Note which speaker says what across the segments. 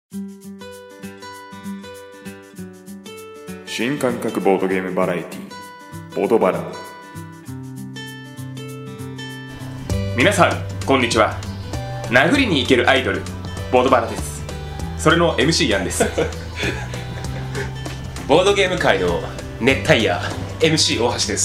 Speaker 1: 新感覚ボードゲームバラエティボードバラ。
Speaker 2: 皆さんこんにちは。殴りに行けるアイドルボードバラです。それの MC ヤンです
Speaker 3: ボードゲーム界の熱帯夜 MC 大橋です。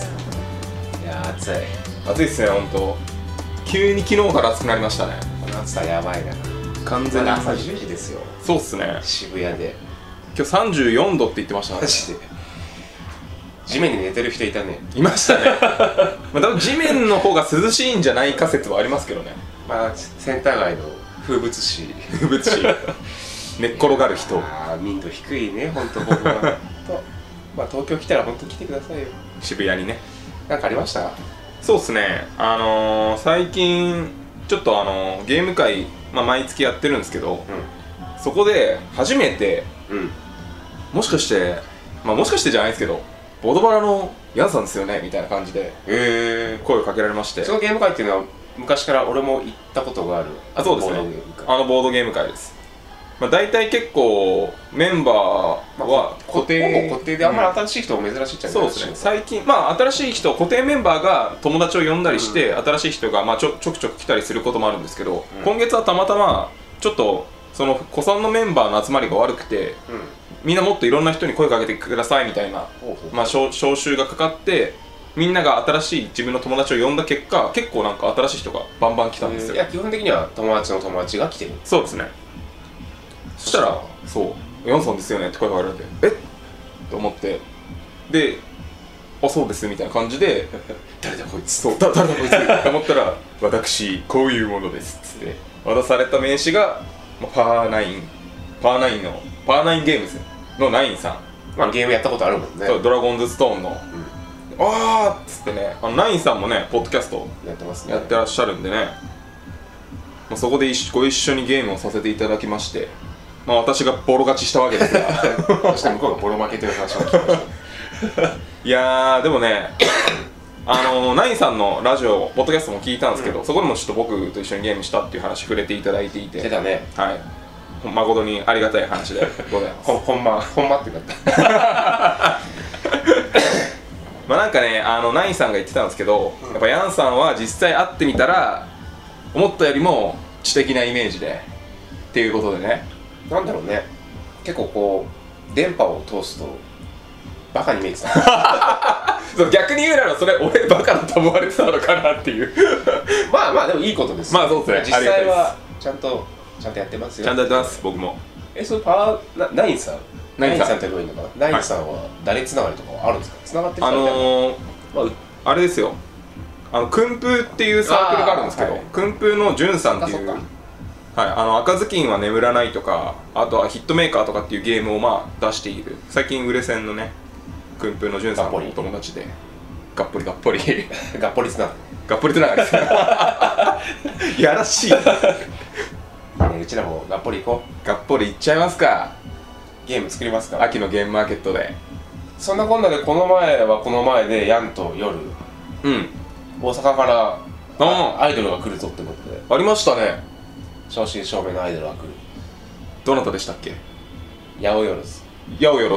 Speaker 3: いやー暑い
Speaker 2: 暑いっすね。ほんと急に昨日から暑くなりましたね。
Speaker 3: この暑さやばいな。
Speaker 2: 完全に
Speaker 3: 朝10時ですよ。
Speaker 2: そうっすね。
Speaker 3: 渋谷で
Speaker 2: 今日34度って言ってましたね。
Speaker 3: マジで地面に寝てる人いたね。
Speaker 2: いましたねまあ多分地面の方が涼しいんじゃないか説はありますけどね。
Speaker 3: まあセンター街の風物詩
Speaker 2: 風物詩寝っ転がる人。
Speaker 3: 民度低いね、ほんと僕はとまあ東京来たらほんと来てくださいよ。
Speaker 2: 渋谷にね。
Speaker 3: なんかありました？
Speaker 2: そうっすね。最近ちょっとゲーム会、毎月やってるんですけど、そこで初めて、もしかして、もしかしてじゃないですけど、ボードバラのヤンさんですよねみたいな感じで声をかけられまして。
Speaker 3: そのゲーム会っていうのは昔から俺も行ったことがある。
Speaker 2: あ、そうですね。ボードゲーム会です。大体結構メンバーは固定、
Speaker 3: ほぼ固定であんまり新しい人も珍しいっちゃ
Speaker 2: そうですね。最近新しい人、固定メンバーが友達を呼んだりして、新しい人がちょくちょく来たりすることもあるんですけど、今月はたまたまちょっとその古参のメンバーの集まりが悪くて、みんなもっといろんな人に声かけてくださいみたいな招集がかかって、みんなが新しい自分の友達を呼んだ結果、結構なんか新しい人がバンバン来たんですよ。
Speaker 3: いや基本的には友達の友達が来てる。
Speaker 2: そうですね。そしたら「そうヤンさんですよね」って声がかけられて「えっ?」と思って、で「あ、そうです」みたいな感じで
Speaker 3: 「誰だこいつ」
Speaker 2: そう誰だこいつって思ったら「私こういうものです」っつって渡された名刺がパーナインゲームズのナインさん。
Speaker 3: ゲームやったことあるもんね。
Speaker 2: ドラゴンズストーンのあーっつってね、ナインさんもねポッドキャスト
Speaker 3: やってますね。
Speaker 2: やってらっしゃるんでね、そこでご一緒にゲームをさせていただきまして、私がボロ勝ちしたわけですが
Speaker 3: そして向こうがボロ負けという話を聞きました
Speaker 2: いやーでもねナインさんのラジオポッドキャストも聞いたんですけど、そこでもちょっと僕と一緒にゲームしたっていう話触れていただいていて、
Speaker 3: してたね。
Speaker 2: はい、誠にありがたい話でございます
Speaker 3: ほんまって言った
Speaker 2: なんかね、ナインさんが言ってたんですけど、やっぱヤンさんは実際会ってみたら思ったよりも知的なイメージでっていうことでね。
Speaker 3: なんだろうね、結構こう電波を通すとバカに見えてた
Speaker 2: そう、逆に言うならそれ俺バカだと思われてたのかなっていう
Speaker 3: まあでもいいことです。
Speaker 2: そうですね。
Speaker 3: 実際はちゃんとやってますよ。
Speaker 2: ちゃんとやってます、僕も。
Speaker 3: そのナインさんってどういうのかな。ナインさんは誰つながりとかはあるんですか？つながってる人
Speaker 2: あれですよ、訓風っていうサークルがあるんですけど、訓風のジュンさんっていう、赤ずきんは眠らないとか、あとはヒットメーカーとかっていうゲームを出している最近売れ線のね訓風のジュンさんのお友達で、がっぽりがっぽりつながりですやらしい、
Speaker 3: うちらもがっぽり行こ
Speaker 2: う。がっぽりいっちゃいますか。
Speaker 3: ゲーム作りますから、
Speaker 2: 秋のゲームマーケットで。
Speaker 3: そんなこんなでこの前でヤンと夜、大阪からアイドルが来るぞってことで。
Speaker 2: ありましたね。
Speaker 3: 正真正銘のアイドルが来る。
Speaker 2: どなたでしたっけ？
Speaker 3: 八百万
Speaker 2: 八百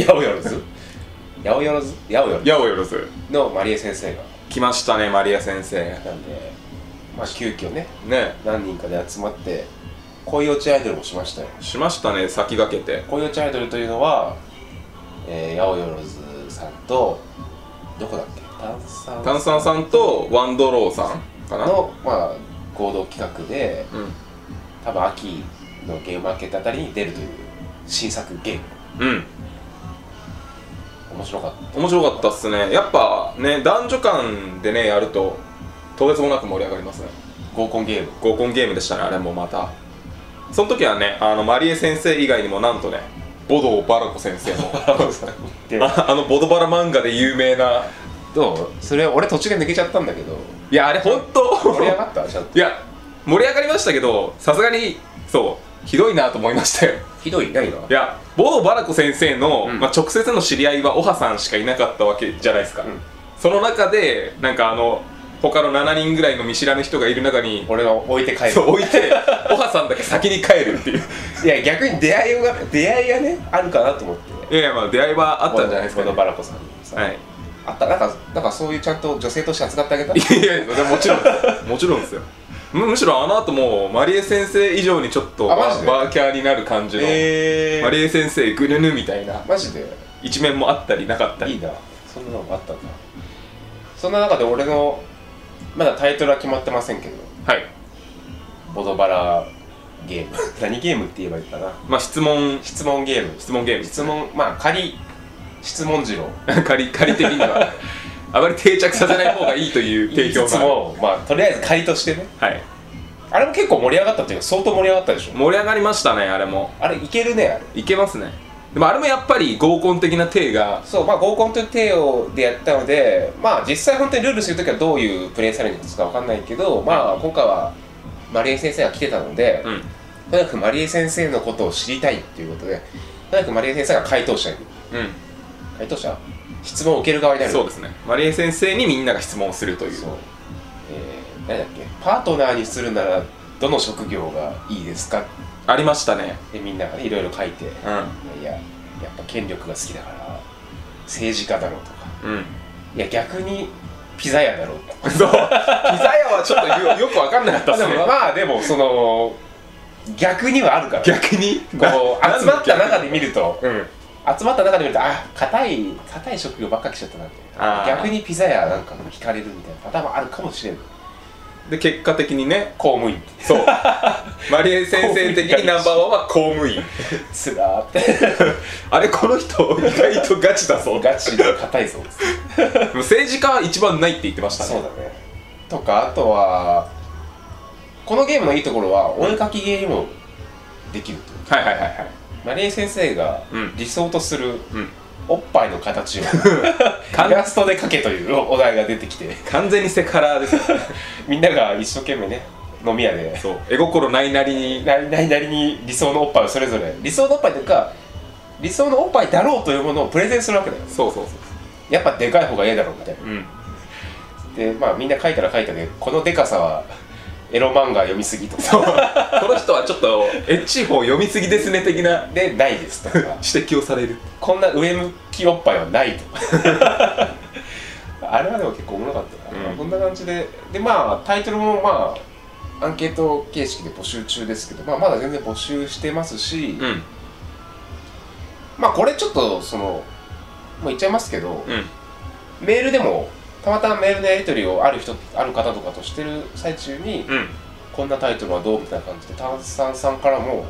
Speaker 2: 万
Speaker 3: のマリエ先生が
Speaker 2: 来ましたね。マリア先生
Speaker 3: なんで、急遽ね何人かで集まって恋落ちアイドルもしましたよ。
Speaker 2: しましたね。先駆けて。
Speaker 3: 恋落ちアイドルというのは、八百万さんとどこだっけ、
Speaker 2: 炭酸さんとワンドローさんかな
Speaker 3: の合同企画で、多分秋のゲームマーケットあたりに出るという新作ゲーム。面白かったっすね。やっぱね、男女間でねやるととてつもなく盛り上がりますね。合コンゲームでしたね、あれもまた。その時はね、マリエ先生以外にもなんとね、ボドバラコ先生のボドバラ漫画で有名な。 どう？それ俺途中で抜けちゃったんだけど。
Speaker 2: いや、あれほんと
Speaker 3: 盛り上がった？ちゃんと。
Speaker 2: いや、盛り上がりましたけど、さすがにひどいなと思いましたよ。
Speaker 3: ひどい？何が？
Speaker 2: いや、ボドバラコ先生の、直接の知り合いはオハさんしかいなかったわけじゃないですか。その中でなんか他の7人ぐらいの見知らぬ人がいる中に
Speaker 3: 俺が置いて帰る。
Speaker 2: そう置いてオハさんだけ先に帰るっていう
Speaker 3: いや逆に出会いがねあるかなと思って。
Speaker 2: いやいや、まあ出会いはあったんじゃないですか、
Speaker 3: このバラコさんにさ、
Speaker 2: はい、
Speaker 3: あった。なんかそういうちゃんと女性として扱ってあげた。
Speaker 2: いやいや、でももちろんもちろんですよ。むしろあの後もうマリエ先生以上にちょっとバーキャーになる感じの、マリエ先生ぐぬぬみたいな
Speaker 3: マジで
Speaker 2: 一面もあったりなかったり。
Speaker 3: いいな、そんなのもあったんだ。そんな中で俺のまだタイトルは決まってませんけど、
Speaker 2: はい、
Speaker 3: ボドバラゲーム何ゲームって言えばいいかな。
Speaker 2: まあ質問
Speaker 3: ゲーム、まあ仮質問次郎
Speaker 2: 仮的にはあまり定着させない方がいいという提供が。いつも
Speaker 3: まあとりあえず仮としてね。
Speaker 2: はい。
Speaker 3: あれも結構盛り上がったっていうか相当盛り上がったでしょ。
Speaker 2: 盛り上がりましたね。あれも
Speaker 3: あれいけるね。あれ
Speaker 2: いけますね。でもあれもやっぱり合コン的な体が、
Speaker 3: そうまあ合コンという体をでやったので、まあ実際本当にルールするときはどういうプレイされるのかわかんないけど、まあ今回はマリエ先生が来てたので、とにかくマリエ先生のことを知りたいっていうことで、とにかくマリエ先生が回答者に、回答者質問を受ける側になる。
Speaker 2: そうですね。マリエ先生にみんなが質問するという。そう、
Speaker 3: 誰だっけ、パートナーにするならどの職業がいいですか。
Speaker 2: ありましたね。
Speaker 3: でみんながねいろいろ書いて、いややっぱ権力が好きだから政治家だろうとか、いや逆にピザ屋だろうとか。
Speaker 2: そう、ピザ屋はちょっとよく分かんなかったですね。
Speaker 3: まあでもその逆にはあるから、
Speaker 2: 逆に
Speaker 3: こう集まった中で見ると、あ、硬い職業ばっかり来ちゃったなって、逆にピザ屋なんか惹かれるみたいなパターンもあるかもしれない。
Speaker 2: で結果的にね、
Speaker 3: 公務員。
Speaker 2: そうマリエ先生的にナンバーワンは公務員。
Speaker 3: つらーって
Speaker 2: あれこの人意外とガチだぞ、
Speaker 3: ガチで硬いぞ
Speaker 2: 政治家は一番ないって言ってましたね。
Speaker 3: そうだね。とかあとはこのゲームのいいところはお絵描きゲーにもできると。
Speaker 2: はいはいはいはい。
Speaker 3: マリエ先生が理想とするおっぱいの形をイラストで描けというお題が出てきて、
Speaker 2: 完全にセカラーです
Speaker 3: みんなが一生懸命ね飲み屋で
Speaker 2: そう絵心ないなりに
Speaker 3: 理想のおっぱいをそれぞれ、理想のおっぱいというか理想のおっぱいだろうというものをプレゼンするわけだよ。
Speaker 2: そう
Speaker 3: やっぱでかい方がええだろうみたいな、でまあみんな書いたら書いたで、このでかさはエロ漫画読みすぎとか
Speaker 2: この人はちょっとエッチい方読みすぎですね的な
Speaker 3: でないですとか
Speaker 2: 指摘をされる。
Speaker 3: こんな上向きおっぱいはないとかあれはでも結構おもろかったな、こんな感じで。でまあタイトルもまあアンケート形式で募集中ですけど、まあ、まだ全然募集してますし、まあこれちょっとそのもう言っちゃいますけど、メールでもたまたまメールのやり取りをある方とかとしてる最中に、こんなタイトルはどうみたいな感じで炭酸さんからも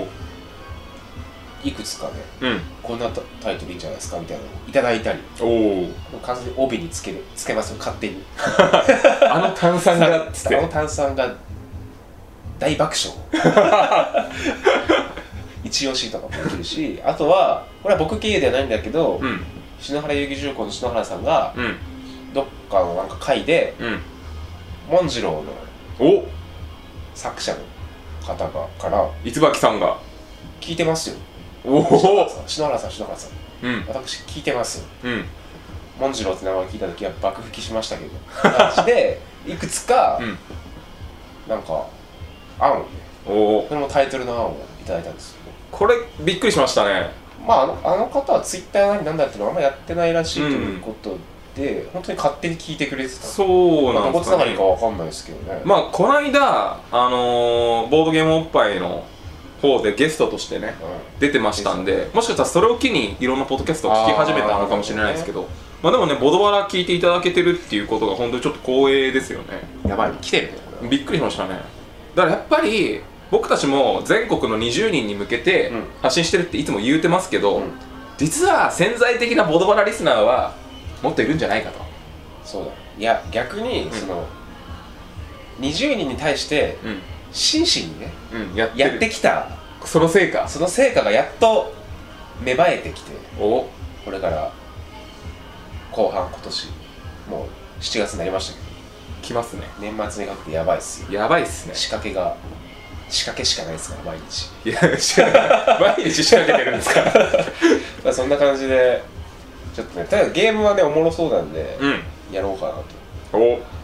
Speaker 3: いくつかね、こんなタイトルいいんじゃないですかみたいなのをいただいたり、完全に帯につけますよ勝手に
Speaker 2: あの炭酸がっつって
Speaker 3: あの炭酸が大爆笑一押しとかもできるし、あとはこれは僕経由ではないんだけど、篠原遊戯重工の篠原さんが、どっかのなんか会で、モンジローの作者の方から
Speaker 2: 椿さんが
Speaker 3: 聞いてますよ。篠原さん、私聞いてます。モンジローって名前を聞いた時は爆吹きしましたけど感じでいくつか、なんか案をね、それもタイトルの案をいただいたんですよ。
Speaker 2: これびっくりしましたね。
Speaker 3: まああの方はツイッターなんだっていうのはあんまやってないらしいということで、本当に勝手に聞いてくれてた。
Speaker 2: そうなんですかね。
Speaker 3: どこつながりかわかんないですけどね。
Speaker 2: まあこの間ボードゲームおっぱいの方でゲストとしてね、出てましたんで、もしかしたらそれを機にいろんなポッドキャストを聞き始めたのかもしれないですけど、まあでもね、ボドバラ聞いていただけてるっていうことが本当にちょっと光栄ですよね。
Speaker 3: やばい、来てるね。
Speaker 2: びっくりしましたね。だからやっぱり僕たちも全国の20人に向けて発信してるっていつも言うてますけど、実は潜在的なボドバラリスナーはもっといるんじゃないかと。
Speaker 3: そうだ。いや逆にその20人に対して真摯にね、やってきた
Speaker 2: その成果
Speaker 3: がやっと芽生えてきて、これから後半今年もう7月になりましたけど
Speaker 2: 来ますね。
Speaker 3: 年末にかけてやばいっすよ。
Speaker 2: やばいっすね。
Speaker 3: 仕掛けしかないですから毎日。
Speaker 2: いや毎日仕掛けてるんですか
Speaker 3: まあそんな感じでちょっとね、ただゲームはねおもろそうなんで、やろうかなと。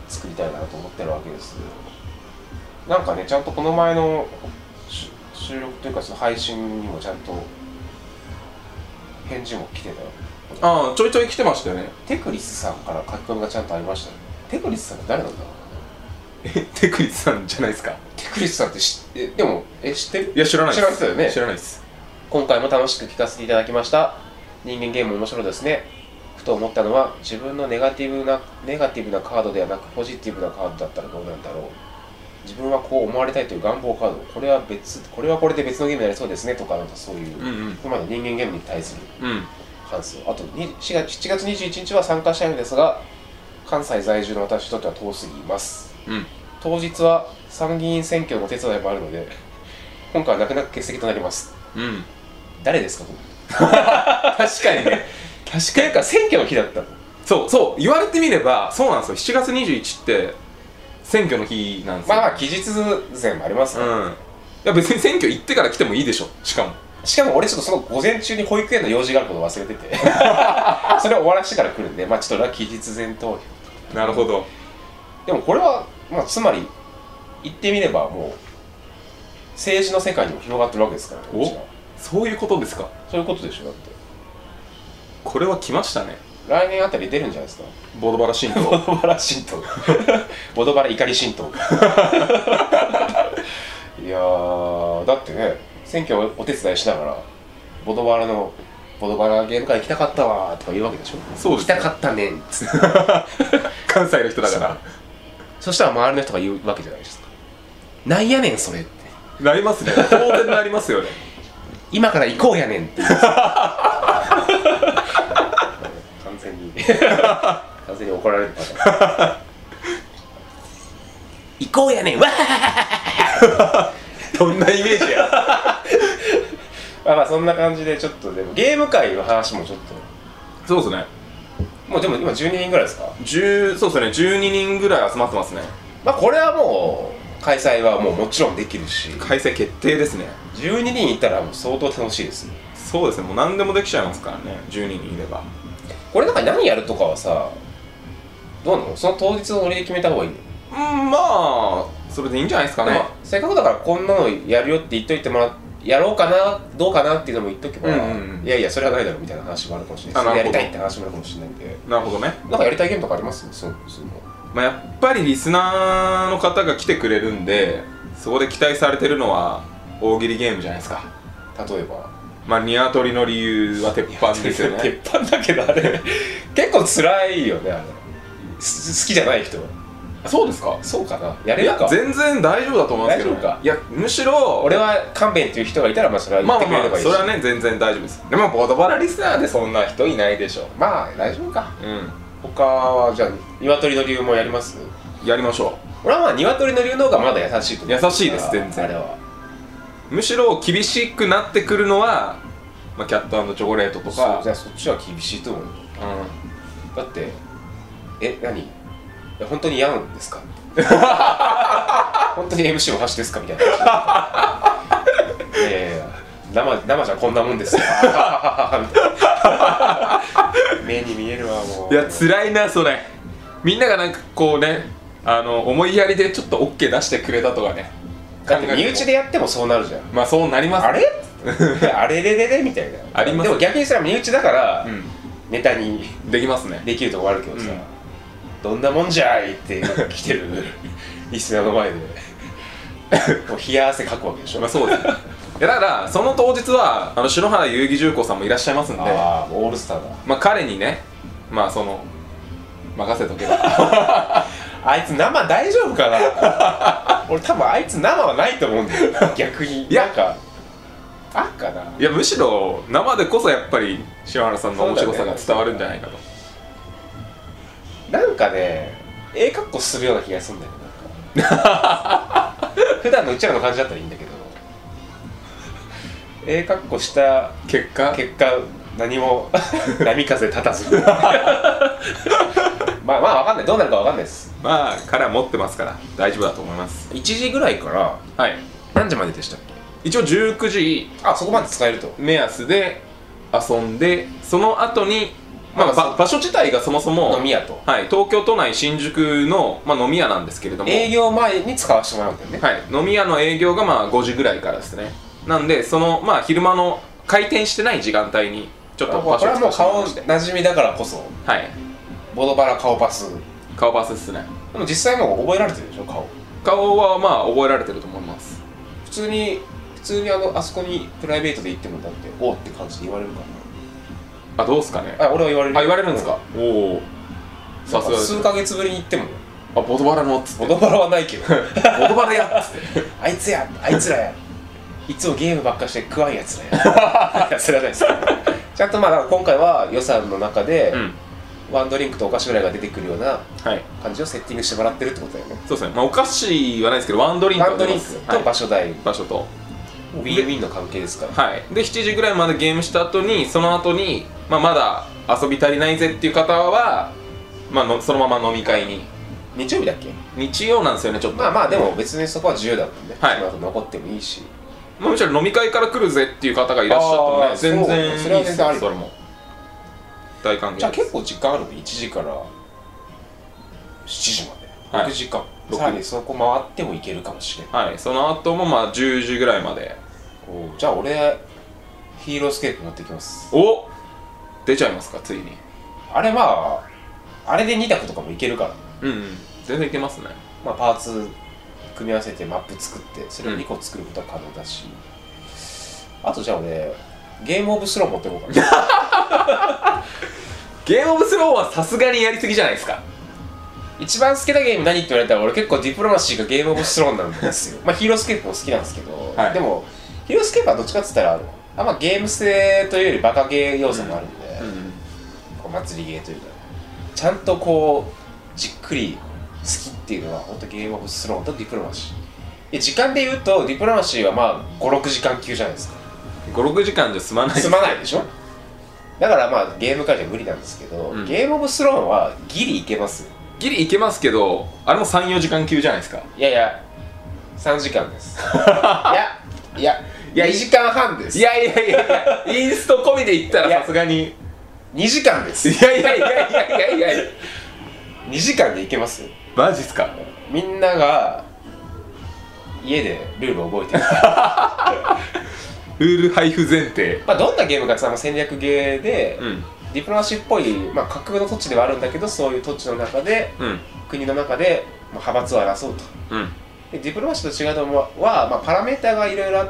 Speaker 3: 作りたいなと思ってるわけです。なんかね、ちゃんとこの前の収録というかその配信にもちゃんと返事も来てたよ。
Speaker 2: ああ、ちょいちょい来てましたよね。
Speaker 3: テクリスさんから書き込みがちゃんとありましたね。テクリスさんって誰なんだろうね。
Speaker 2: テクリスさんじゃないですか。
Speaker 3: テクリスさんって知ってる？
Speaker 2: いや、知らないです。
Speaker 3: 知らないですよね。
Speaker 2: 知らないです。
Speaker 3: 今回も楽しく聞かせていただきました。人間ゲーム面白いですね。ふと思ったのは、自分のネガティブなカードではなくポジティブなカードだったらどうなんだろう。自分はこう思われたいという願望カード、これはこれで別のゲームになりそうですねとか、なんかそういう、今の人間ゲームに対する感想。あと7月21日は参加したいのですが、関西在住の私にとっては遠すぎます。当日は参議院選挙のお手伝いもあるので、今回は泣く泣く欠席となります。誰ですか？
Speaker 2: 確かにね。
Speaker 3: 確かにか選挙の日だったの。
Speaker 2: そう言われてみればそうなんですよ。7月21って選挙の日なんですよ。
Speaker 3: まあ期日前もありますから、
Speaker 2: いや別に選挙行ってから来てもいいでしょ。しかも
Speaker 3: 俺ちょっとその午前中に保育園の用事があることを忘れててそれを終わらしてから来るんで、まあちょっと期日前投票。
Speaker 2: なるほど。
Speaker 3: でもこれは、まあ、つまり言ってみればもう政治の世界にも広がってるわけですからね。
Speaker 2: そういうことですか。
Speaker 3: そういうことでしょ。だって
Speaker 2: これは来ましたね。
Speaker 3: 来年あたり出るんじゃないですか。
Speaker 2: ボドバラ神道
Speaker 3: ボドバラ神道ボドバラ怒り神道いやー、だってね、選挙をお手伝いしながらボドバラゲーム会行きたかったわーとか言うわけでしょ。
Speaker 2: そうです、ね、
Speaker 3: 行きたかったねんっつって
Speaker 2: 関西の人だから。
Speaker 3: そしたら周りの人が言うわけじゃないですか。なんやねんそれって
Speaker 2: なりますね。当然なりますよね。
Speaker 3: 今から行こうやねんって完全に怒られるパターン行こうやねんわ
Speaker 2: どんなイメージや
Speaker 3: まあそんな感じで、ちょっとでもゲーム界の話もちょっと。
Speaker 2: そうですね。
Speaker 3: もうでも今12人ぐらいですか。
Speaker 2: そうですね。12人ぐらい集まってますね。
Speaker 3: まあこれはもう開催はもちろんできるし、
Speaker 2: 開催決定ですね。
Speaker 3: 12人いたらもう相当楽しいです。
Speaker 2: そうですね。もう何でもできちゃいますからね、12人いれば。
Speaker 3: これなんか何やるとかはさ、どうなの？その当日のノリで決めた方がいいの？
Speaker 2: まあそれでいいんじゃないですかね。
Speaker 3: せっかくだからこんなのやるよって言っといてもらって、やろうかなどうかなっていうのも言っとけば、いやいやそれはないだろうみたいな話もあるかもしれないです。やりたいって話もあるかもしれないんで。
Speaker 2: なるほどね。
Speaker 3: なんかやりたいゲームとかあります？
Speaker 2: まあやっぱりリスナーの方が来てくれるんで、そこで期待されてるのは大喜利ゲームじゃないですか。
Speaker 3: 例えば
Speaker 2: まあニワトリの理由は鉄板ですよね。
Speaker 3: 鉄板だけどあれ結構辛いよね、あれ。好きじゃない人は。
Speaker 2: そうですか。
Speaker 3: そうかな。やれるか。
Speaker 2: 全然大丈夫だと思いますけど。
Speaker 3: 大丈夫か。
Speaker 2: いやむしろ
Speaker 3: 俺は勘弁っていう人がいたら、まあそれは言ってくれればいいし。
Speaker 2: それはね全然大丈夫です。でもボドバラリスナーでそんな人いないでしょ。
Speaker 3: まあ大丈夫か。他はじゃあニワトリの理由もやります？
Speaker 2: やりましょう。
Speaker 3: 俺はまあニワトリの理由の方がまだ優しいと思う。
Speaker 2: 優しいです。全然あれは。むしろ厳しくなってくるのは、まあ、キャット&チョコレートとか。
Speaker 3: じゃあそっちは厳しいと思う。だって何？本当に嫌なんですか？本当に MC お箸ですかみたいな。いやいや生じゃこんなもんですよ。目に見えるわもう。
Speaker 2: いや辛いなそれ。みんながなんかこうね、思いやりでちょっと OK 出してくれたとかね。
Speaker 3: だって身内でやってもそうなるじゃん。
Speaker 2: まあそうなります、ね。
Speaker 3: あれあれれれれみたいな。
Speaker 2: あります。
Speaker 3: でも逆にしたら身内だから、ネタに
Speaker 2: できますね。
Speaker 3: できるとこあるけどさ、どんなもんじゃいって来てるリスナーの前でもう冷や汗かくわけでしょ。
Speaker 2: まあそうですね。いやだからその当日は篠原遊戯重工さんもいらっしゃいますんで、
Speaker 3: ああオールスターだ。
Speaker 2: まあ彼にね、まあ任せとけば
Speaker 3: あいつ生大丈夫かな。俺多分あいつ生はないと思うんだよ逆に。なんかあっかな。
Speaker 2: いやむしろ生でこそやっぱり篠原さんの面白さが伝わるんじゃないかと。
Speaker 3: なんかね、格好するような気がするんだよね。なんか普段のうちらの感じだったらいいんだけど、格好した
Speaker 2: 結果
Speaker 3: 何も波風立たずまあ分かんない。どうなるか分かんないです。
Speaker 2: まあ彼は持ってますから大丈夫だと思います。
Speaker 3: 1時ぐらいから何時まででしたっけ？
Speaker 2: 一応19時
Speaker 3: そこまで使えると
Speaker 2: 目安で遊んで、その後にまあ、場所自体がそもそも
Speaker 3: 飲み屋と、
Speaker 2: はい、東京都内新宿の、まあ、飲み屋なんですけれども、
Speaker 3: 営業前に使わせてもらうんだよね。
Speaker 2: はい、飲み屋の営業がまあ5時ぐらいからですね。なんでそのまあ昼間の開店してない時間帯にちょっと場所を
Speaker 3: これはもう顔
Speaker 2: 使わせてもらいまして、
Speaker 3: なじみだからこそ、
Speaker 2: はい、
Speaker 3: ボドバラ顔パス。
Speaker 2: 顔パスですね。
Speaker 3: でも実際もう覚えられてるでしょ、顔。
Speaker 2: 顔はまあ覚えられてると思います。
Speaker 3: 普通にあそこにプライベートで行ってもだっておーって感じで言われるか
Speaker 2: あ、どうすかね。
Speaker 3: ら。俺は言われる。
Speaker 2: あ、言われるんですか。おお、さすがです
Speaker 3: 数ヶ月ぶりに行っても、
Speaker 2: あ、ボドバラのっつって
Speaker 3: ボドバラはないけど
Speaker 2: ボドバラやっつって
Speaker 3: あいつや、あいつらや、いつもゲームばっかして食わんやつらやいや、それはないですちゃんとまあ今回は予算の中で、ワンドリンクとお菓子ぐらいが出てくるような感じをセッティングしてもらってるってことだよね。
Speaker 2: そうですね。まあお菓子はないですけど、ワンドリンク
Speaker 3: ワンドリンクと場所代、
Speaker 2: 場所と
Speaker 3: ウィンウィンの関係ですから。
Speaker 2: はい。で7時ぐらいまでゲームした後に、その後にまあまだ遊び足りないぜっていう方は、まあそのまま飲み会に。
Speaker 3: 日曜日だっけ？
Speaker 2: 日曜なんですよね、ちょっと。
Speaker 3: まあまあでも別にそこは自由だもんね。
Speaker 2: はい。
Speaker 3: その後残ってもいいし。
Speaker 2: まあむしろ飲み会から来るぜっていう方がいらっしゃってもね、全然いいです。
Speaker 3: それは全然あり。
Speaker 2: それも大歓迎です。
Speaker 3: じゃあ結構時間あるの？1時から7時まで、6時間、さらにそこ回ってもいけるかもしれない。
Speaker 2: はい。その後もまあ10時ぐらいまで。
Speaker 3: じゃあ俺ヒーロースケープ持ってきます。
Speaker 2: お、出ちゃいますか、ついに。
Speaker 3: あれまああれで2択とかもいけるから。
Speaker 2: うん、全然いけますね。
Speaker 3: まあパーツ組み合わせてマップ作ってそれを2個作ることは可能だし、あとじゃあ俺ゲームオブスロー持ってこうかな
Speaker 2: ゲームオブスローはさすがにやりすぎじゃないですか。
Speaker 3: 一番好きなゲーム何って言われたら俺結構ディプロマシーがゲームオブスローなんですよまあヒーロースケープも好きなんですけど、
Speaker 2: はい、
Speaker 3: でもヒーロースケープはどっちかって言ったらまあ、ゲーム性というよりバカゲー要素もあるんで、こう祭りゲーというかちゃんとこうじっくり好きっていうのは本当ゲームオブスローンとディプロマシー。時間で言うとディプロマシーはまあ 5,6 時間級じゃないですか。
Speaker 2: 5,6 時間じゃ済まない。
Speaker 3: 済まないでしょ。だからまあゲーム界じゃ無理なんですけど、ゲームオブスローンはギリいけますよ。
Speaker 2: ギリいけますけど、あれも 3,4 時間級じゃないですか。
Speaker 3: いやいや3時間ですいや2時間半です。
Speaker 2: いやインスト込みで言ったらさすがに
Speaker 3: 2時間です。
Speaker 2: いや
Speaker 3: 2時間でいけますよ。
Speaker 2: マジっすか。
Speaker 3: みんなが家でルールを覚えてる
Speaker 2: ルール配布前提。
Speaker 3: まあどんなゲームかって戦略ゲーで、ディプロマシーっぽい、まあ、架空の土地ではあるんだけど、そういう土地の中で、国の中で、まあ、派閥を争うと、でディプロマシーと違うのは、まあ、パラメーターがいろいろあって、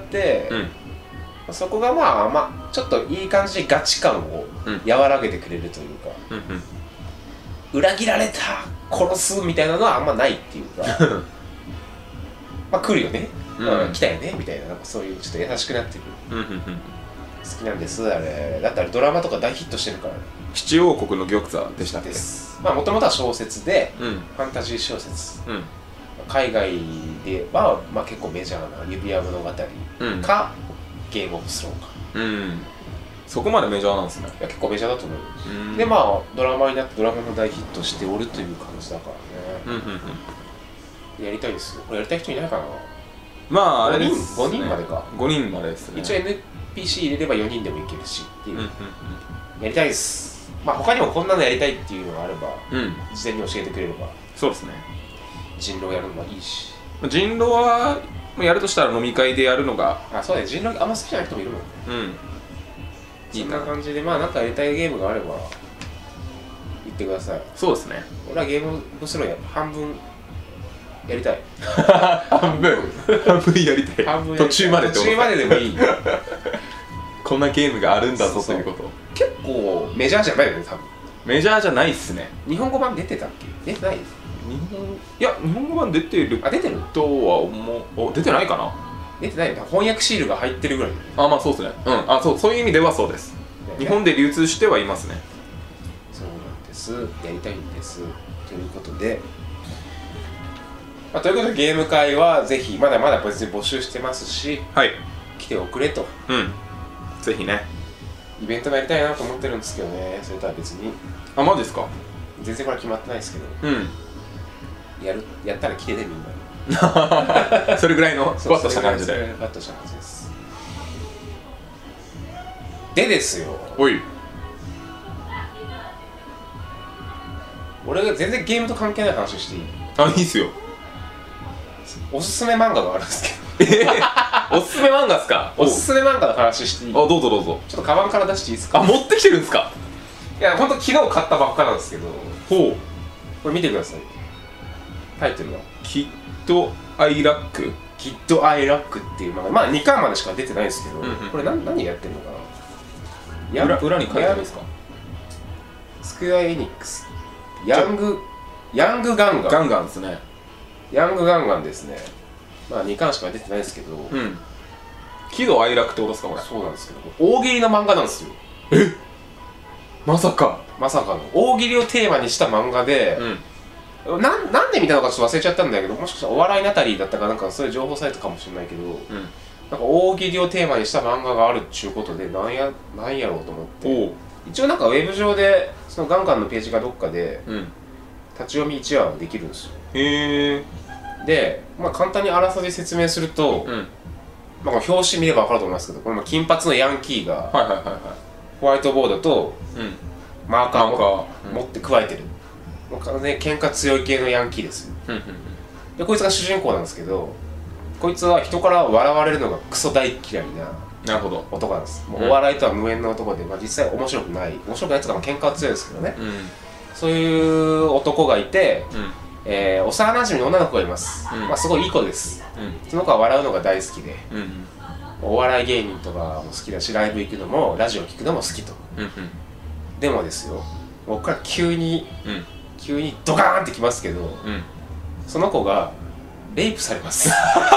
Speaker 3: そこがまあちょっといい感じでガチ感を和らげてくれるというか、裏切られた殺すみたいなのはあんまないっていうかまあ来るよね、来たよねみたいな、なんかそういうちょっと優しくなってくる、好きなんですあれ。だってあれドラマとか大ヒットしてるからね。
Speaker 2: 七王国の玉座でしたっけ。
Speaker 3: まあもともとは小説で、ファンタジー小説、海外では、まあ、結構メジャーな指輪物語か、ゲームオブスローか、
Speaker 2: そこまでメジャーなんですね。
Speaker 3: いや結構メジャーだと思う。でまあドラマになってドラマも大ヒットしておるという感じだからね。やりたいですよ。これやりたい人いないかな。
Speaker 2: まああれ
Speaker 3: です5人までか。
Speaker 2: 5人までですね。
Speaker 3: 一応 NPC 入れれば4人でもいけるしっていう、やりたいです。まあ他にもこんなのやりたいっていうのがあれば、事前に教えてくれれば。
Speaker 2: そうですね。
Speaker 3: 人狼やるのはいいし、
Speaker 2: 人狼はやるとしたら飲み会でやるのが、
Speaker 3: そうだね。人狼あんま好きじゃない人もいるもんね。そんな感じで、まあなんかやりたいゲームがあれば言ってください。
Speaker 2: そうですね。
Speaker 3: 俺はゲームブスロー半分やりたい
Speaker 2: 半分やりたい。途中まで
Speaker 3: 途中まででもいい
Speaker 2: こんなゲームがあるんだぞということ。
Speaker 3: 結構メジャーじゃないよね、多分。
Speaker 2: メジャーじゃないっすね。
Speaker 3: 日本語版出てたっけ？出てない？
Speaker 2: 日本語版出てる。
Speaker 3: 出てる
Speaker 2: とは思う。出てないかな。
Speaker 3: 出てないよ。翻訳シールが入ってるぐらい。
Speaker 2: まあそうですね。そういう意味ではそうです。日本で流通してはいますね。
Speaker 3: そうなんです。やりたいんです。ということで、ということでゲーム会はぜひまだまだ別に募集してますし、来ておくれと。
Speaker 2: ぜひね。
Speaker 3: イベントがやりたいなと思ってるんですけどね。それとは別に。
Speaker 2: マジですか。
Speaker 3: 全然これ決まってないですけど。やったら来てね、みんな。
Speaker 2: それぐらいのふわっとした感じで。
Speaker 3: ふわっとした感じです。でですよ。 俺が全然ゲームと関係ない話していい？
Speaker 2: あ、いいっすよ。
Speaker 3: おすすめ漫画があるんですけど
Speaker 2: おすすめ漫画っすか？
Speaker 3: おすすめ漫画の話していい？
Speaker 2: あ、どうぞどうぞ。
Speaker 3: ちょっとカバンから出していいですか？
Speaker 2: あ、持ってきてるんですか？
Speaker 3: いや、ほんと昨日買ったばっかなんですけど、
Speaker 2: ほう。
Speaker 3: これ見てください。タイトルは
Speaker 2: きっとアイラック。
Speaker 3: きっとアイラックっていう漫画、まあ2巻までしか出てないんですけど、これ何やってるのかな。
Speaker 2: 裏に書いてあるんですか？
Speaker 3: スクエアエニックスヤングガンガン
Speaker 2: ガンガンですね。
Speaker 3: ヤングガンガンですね。まあ2巻しか出てないですけど、
Speaker 2: 喜怒哀楽ってことですかこれ？
Speaker 3: そうなんですけど、大喜利の漫画なんですよ。
Speaker 2: まさか
Speaker 3: の大喜利をテーマにした漫画で、なんで見たのかちょっと忘れちゃったんだけど、もしかしたらお笑いナタリーだったかなんかそういう情報サイトかもしれないけど、なんか大喜利をテーマにした漫画があるっちゅうことでなんやろうと思って、一応なんかウェブ上でそのガンガンのページがどっかで、立ち読み1話できるんですよ。
Speaker 2: へえ。
Speaker 3: で、まあ簡単にあらすじ説明すると、まあ表紙見れば分かると思いますけど、この金髪のヤンキーがホワイトボードとマーカーを持って加えてる。もう完全に喧嘩強い系のヤンキーですよ。でこいつが主人公なんですけど、こいつは人から笑われるのがクソ大嫌いな男なんです。もうお笑いとは無縁の男で、まあ、実際面白くないというか喧嘩は強いですけどね、そういう男がいて、幼馴染の女の子がいます。まあすごいいい子です。その子は笑うのが大好きで、お笑い芸人とかも好きだし、ライブ行くのもラジオ聞くのも好きと。でもですよ、僕から急にドカーンってきますけど、その子がレイプされます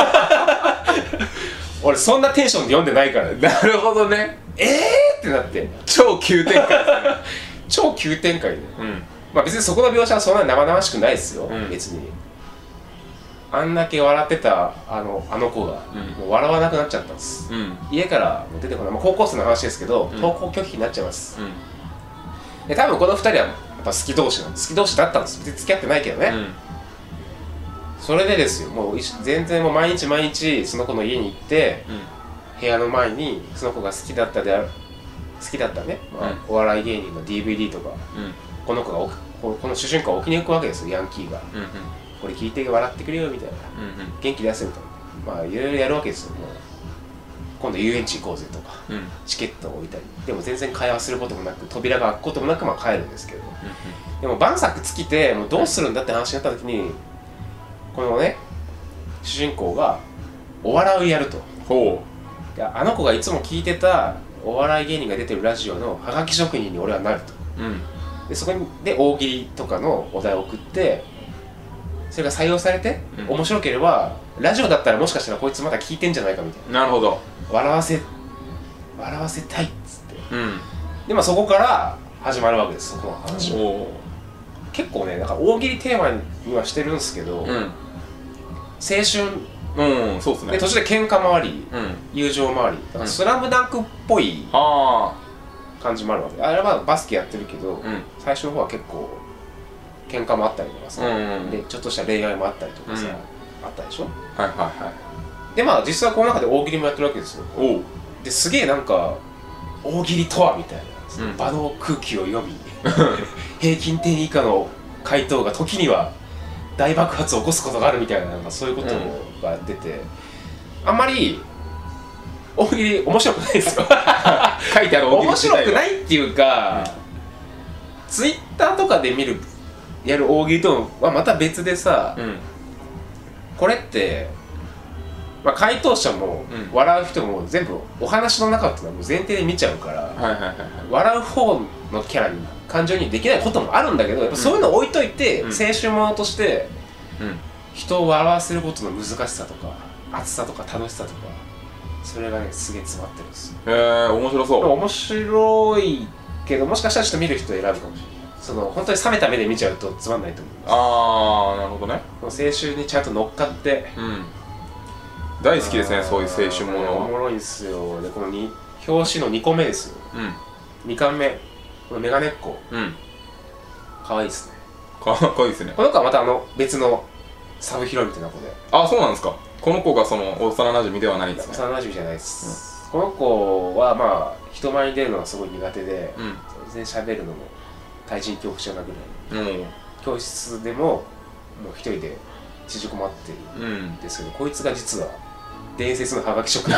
Speaker 3: 俺そんなテンションで読んでないから。
Speaker 2: なるほどね。
Speaker 3: ってなって、
Speaker 2: 超急展開ですね。
Speaker 3: 超急展開で、まあ別にそこの描写はそんなに生々しくないですよ、別に。あんだけ笑ってたあの子が、もう笑わなくなっちゃったんです、家から出てこない、まあ、高校生の話ですけど、登校拒否になっちゃいます、で多分この2人はやっぱ好き同士だったんです。別に付き合ってないけどね、それでですよ、もう全然もう毎日その子の家に行って、部屋の前にその子が好きだったね、まあお笑い芸人の DVD とか、この主人公が置きに行くわけですよ、ヤンキーが。これ聞いて笑ってくれよみたいな、元気出せみたいな、まあいろいろやるわけですよ。もう今度遊園地行こうぜとか、チケットを置いたり、でも全然会話することもなく、扉が開くこともなく、まあ帰るんですけど、でも晩作尽きてもうどうするんだって話になった時に、このね主人公がお笑いをやると。であの子がいつも聞いてたお笑い芸人が出てるラジオのハガキ職人に俺はなると、でそこで大喜利とかのお題を送って、それが採用されて、面白ければラジオだったらもしかしたらこいつまだ聞いてんじゃないかみたいな。
Speaker 2: なるほど。
Speaker 3: 笑わせたいっつって、でまあそこから始まるわけです、そこの話は。結構ね、なんか大喜利テーマにはしてるんですけど、青春、
Speaker 2: そうですね。
Speaker 3: で途中で喧嘩もあり、友情もあり、だからスラムダンクっぽい感じもあるわけ。あれはバスケやってるけど、最初の方は結構喧嘩もあったりとかさ、でちょっとした恋愛もあったりとかさ、あったでしょ。でまあ実際この中で大喜利もやってるわけですよ。ですげえなんか大喜利とはみたいな、場の空気を読み平均点以下の回答が時には大爆発を起こすことがあるみたいな、なんかそういうことが出て、あんまり大喜利面白くないですよ
Speaker 2: 書いてある大喜利
Speaker 3: 面白くないっていうか、ツイッターとかでやる大喜利とはまた別でさ、これって、まあ、回答者も笑う人も全部お話の中っていうのはもう前提で見ちゃうから、笑う方のキャラに感情にできないこともあるんだけど、やっぱそういうのを置いといて、青春ものとして人を笑わせることの難しさとか熱さとか楽しさとか、それがねすげえ詰まってるんですよ。
Speaker 2: 面白そう。
Speaker 3: 面白いけど、もしかしたらちょっと見る人選ぶかもしれない。その本当に冷めた目で見ちゃうとつまんないと思います。
Speaker 2: なるほどね。
Speaker 3: 青春にちゃんと乗っかって、
Speaker 2: 大好きですね、そういう青春もの。
Speaker 3: おもろいんですよ。でこの表紙の2個目ですよ。2巻目、このメガネっ子、かわいいですね。
Speaker 2: かわいいですね。
Speaker 3: この子はまた別のサブヒロインみたいな子で。
Speaker 2: そうなんですか。この子がその幼馴染ではないんですね。
Speaker 3: 幼馴染じゃないです、この子はまあ人前に出るのがすごい苦手で、全然喋るのも対人恐怖症なぐらい、 教室でもう一人で縮こまってるんですけど、こいつが実は伝説のハガキ職人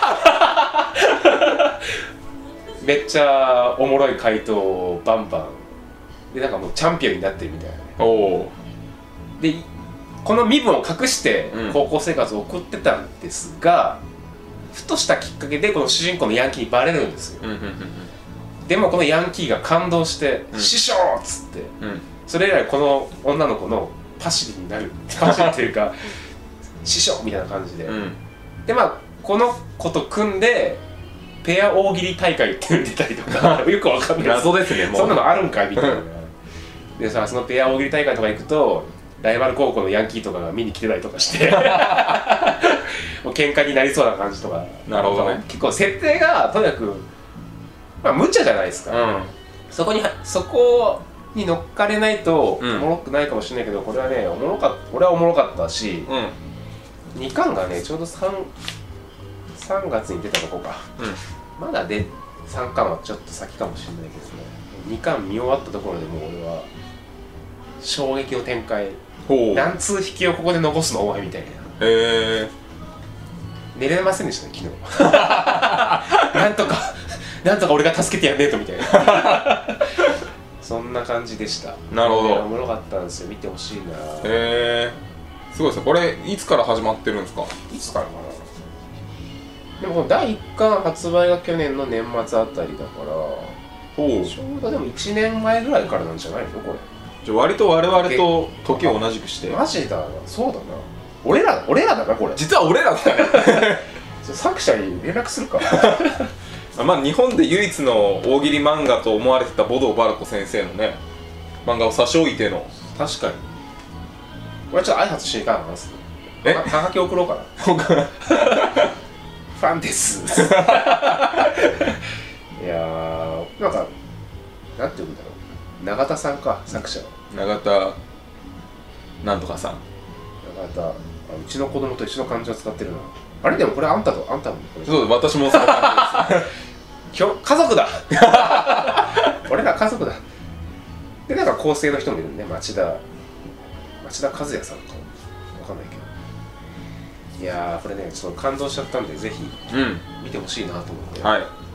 Speaker 3: めっちゃおもろい回答をバンバンで、なんかもうチャンピオンになってるみたいなね。
Speaker 2: お
Speaker 3: でこの身分を隠して高校生活を送ってたんですが、ふとしたきっかけでこの主人公のヤンキーにバレるんですよ。でもこのヤンキーが感動して「師匠!」っつって、それ以来この女の子のパシリになる、パシリっていうか師匠みたいな感じで、でまあこの子と組んでペア大喜利大会っていうのに出たりとかよくわかんない
Speaker 2: 謎ですね。もう
Speaker 3: そんなのあるんかいみたいなでさ、そのペア大喜利大会とか行くとライバル高校のヤンキーとかが見に来てたりとかしてもう喧嘩になりそうな感じとか。
Speaker 2: なるほどね。
Speaker 3: 結構設定がとにかくまあ無茶じゃないですか、そこに乗っかれないとおもろくないかもしれないけど、これはね俺はおもろかったし、2巻がねちょうど3月に出たとこか、まだで3巻はちょっと先かもしれないけどね、2巻見終わったところでもう俺は衝撃の展開、何通引きをここで残すのお前みたいな。寝れませんでしたね昨日なんとか俺が助けてやんねえとみたいなそんな感じでした。
Speaker 2: なるほど。
Speaker 3: おもろかったんですよ、見てほしいな。
Speaker 2: すごいですね。これいつから始まってるんですか？
Speaker 3: いつからかな。でもこの第1巻発売が去年の年末あたりだから、ちょうどでも1年前ぐらいからなんじゃないのこれ。
Speaker 2: じゃあ割と我々と時を同じくして。
Speaker 3: マジだ、そうだな。俺らだなこれ。
Speaker 2: 実は俺らだね
Speaker 3: 作者に連絡するか
Speaker 2: まあ日本で唯一の大喜利漫画と思われてたボドー・バルコ先生のね漫画を差し置いての。確かに
Speaker 3: 俺ちょっと挨拶しに行かなかった。はがき送ろうかなファンですいやー、なんかなんて言うんだろう、永田さんか、作者
Speaker 2: 永田なんとかさん。
Speaker 3: 永田、うちの子供と一緒の漢字を使ってるな。あれでもこれあんたもこれ。
Speaker 2: そうです、私もその感じです
Speaker 3: 家族だ俺ら家族だ。でなんか構成の人もいるんで、町田和也さんかわかんないけど、いやーこれねちょっと感動しちゃったんでぜひ見てほしいなと思って、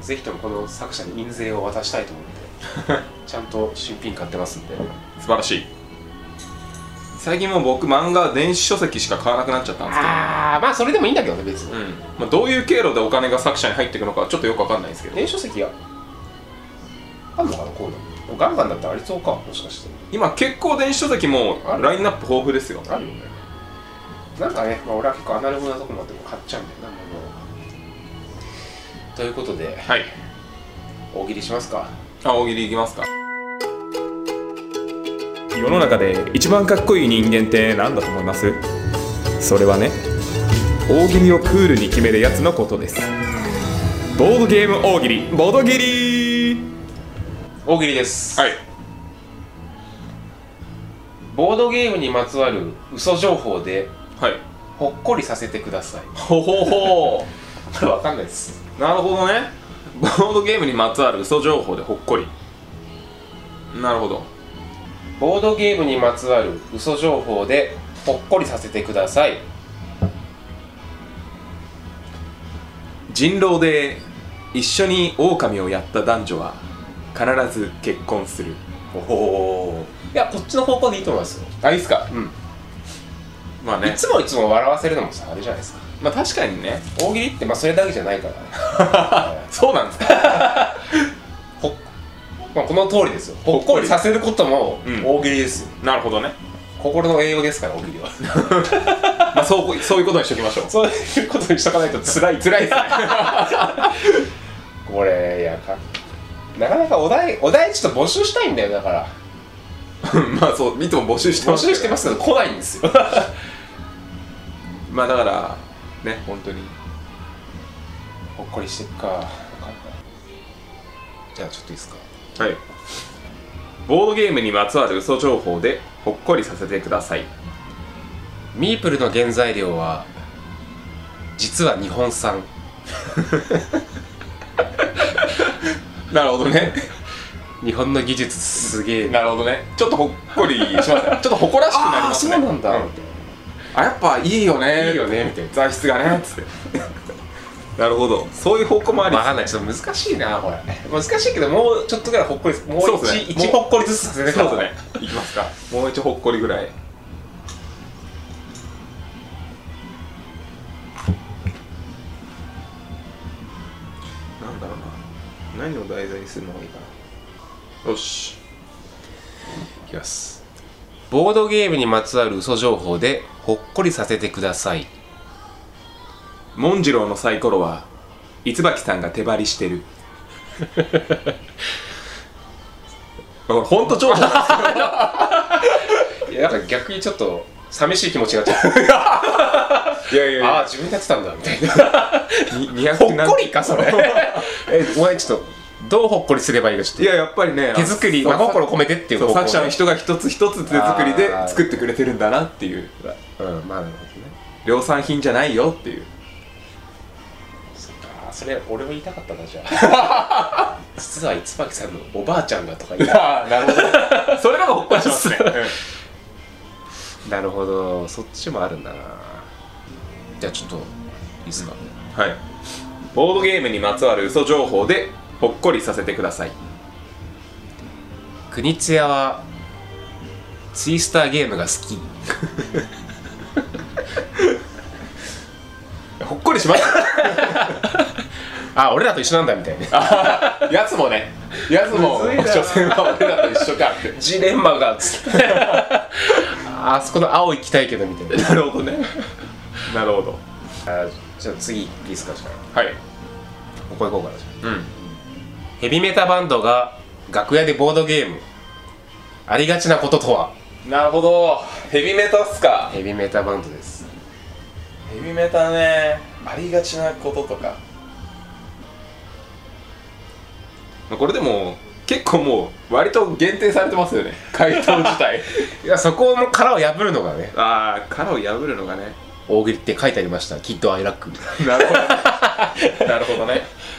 Speaker 3: ぜひともこの作者に印税を渡したいと思ってちゃんと新品買ってますんで。
Speaker 2: 素晴らしい。最近もう僕漫画電子書籍しか買わなくなっちゃったんですけど、
Speaker 3: まあそれでもいいんだけどね別に、
Speaker 2: まあ、どういう経路でお金が作者に入っていくのかちょっとよくわかんないんですけど、
Speaker 3: 電子書籍があるのかな、こういうのガンガンだったらありそうか、もしかして。
Speaker 2: 今結構電子書籍もラインナップ豊富ですよ。
Speaker 3: あるよね。なんかね、まあ、俺は結構アナログなとこもあっても買っちゃうんだよな、もう。ということで、大喜利しますか。
Speaker 2: 大喜利いきますか。
Speaker 1: 世の中で一番かっこいい人間って何だと思います？それはね、大喜利をクールに決めるやつのことです。ボードゲーム大喜利、ボードギリ
Speaker 3: 大喜利です。ボードゲームにまつわる嘘情報で、ほっこりさせてください。
Speaker 2: ほほほ
Speaker 3: これわかんないです。
Speaker 2: なるほどね。ボードゲームにまつわる嘘情報でほっこり。なるほど。
Speaker 3: ボードゲームにまつわる嘘情報でほっこりさせてください。
Speaker 2: 人狼で一緒に狼をやった男女は必ず結婚する。
Speaker 3: いや、こっちの方向でいいと思いますよ。
Speaker 2: いいっすか。まあね、
Speaker 3: いつも笑わせるのもさ、あれじゃないですか。
Speaker 2: まあ確かにね、
Speaker 3: 大喜利ってまあそれだけじゃないから
Speaker 2: そうなんですか
Speaker 3: まあこの通りですよ。ほっこりさせることも大喜利ですよ。
Speaker 2: なるほどね。
Speaker 3: 心の栄養ですから、大喜利は
Speaker 2: まあそういうことにしときましょう。
Speaker 3: そういうことにしとかないと辛いですねこれなかなかお題ちょっと募集したいんだよ、だから
Speaker 2: まあそう、いつも募集してます
Speaker 3: けど来ないんですよ
Speaker 2: まあだからね、本当に
Speaker 3: ほっこりしていくか。じゃあちょっといいですか。
Speaker 2: ボードゲームにまつわる嘘情報でほっこりさせてください。
Speaker 3: ミープルの原材料は実は日本産
Speaker 2: なるほどね
Speaker 3: 日本の技術すげえ。
Speaker 2: なるほどね。ちょっとほっこりしますね。ちょっと誇らしくなりますね。
Speaker 3: そうなんだ、
Speaker 2: あ、やっぱいいよね、
Speaker 3: いいよねみたいな、
Speaker 2: 材質がねつってなるほど、そういう方向もあり
Speaker 3: 分かんない、ちょっと難しいなこれ。難しいけど、もうちょっとぐらいほっこり、もう
Speaker 2: そうですね、
Speaker 3: 1ほっこりずつさせて
Speaker 2: そうですね、いきますか。もう一ほっこりぐらい。なんだろうな、何を題材にするのがいいかな。よし、
Speaker 3: いきます。ボードゲームにまつわる嘘情報でほっこりさせてください。
Speaker 2: モンジローのサイコロは椿さんが手張りしてるこれ本当情報なんですけど
Speaker 3: いや、なんか逆にちょっと寂しい気持ちになっちゃう。
Speaker 2: いやいやいや、
Speaker 3: ああ、自分でやってたんだみたいな。ほっこりかそれ。お前ちょっとどうほっこりすればいいか、ちょっと。
Speaker 2: いや、やっぱりね、
Speaker 3: 手作り、真心込めてっていう
Speaker 2: そう、作者の人が一つ一つ手作りで作ってくれてるんだなっていう、
Speaker 3: うん、まあなるほどね。
Speaker 2: 量産品じゃないよっていう。
Speaker 3: それ俺も言いたかったな、じゃあ。実は椿さんのおばあちゃんがとか言って
Speaker 2: ああ、なるほどねそれらがほっこりしますね
Speaker 3: なるほど、そっちもあるんだな。じゃあちょっといいですか、
Speaker 2: はい。ボードゲームにまつわる嘘情報でほっこりさせてください。
Speaker 3: 国津屋はツイスターゲームが好き。
Speaker 2: ほっこりします
Speaker 3: あ、俺らと一緒なんだみたいな。
Speaker 2: やつもね、やつも
Speaker 3: むずいな
Speaker 2: 所詮は俺らと一緒かって
Speaker 3: ジレンマがつってあそこの青行きたいけどみたいな。
Speaker 2: なるほどねなるほど。
Speaker 3: じゃあ次いいですか。じゃあ
Speaker 2: はい。
Speaker 3: ここ行こうかな。じゃあ
Speaker 2: うん。
Speaker 3: ヘビメタバンドが楽屋でボードゲーム、ありがちなこととは。
Speaker 2: なるほど。ヘビメタっすか。
Speaker 3: ヘビメタバンドです。
Speaker 2: ヘビメタね、ありがちなこととか。これでも結構もう割と限定されてますよね、回答自体
Speaker 3: いや、そこの殻を破るのがね、
Speaker 2: ああ、殻を破るのがね。
Speaker 3: 大喜利って書いてありました。きっとアイラック。
Speaker 2: なるほどねなるほどね。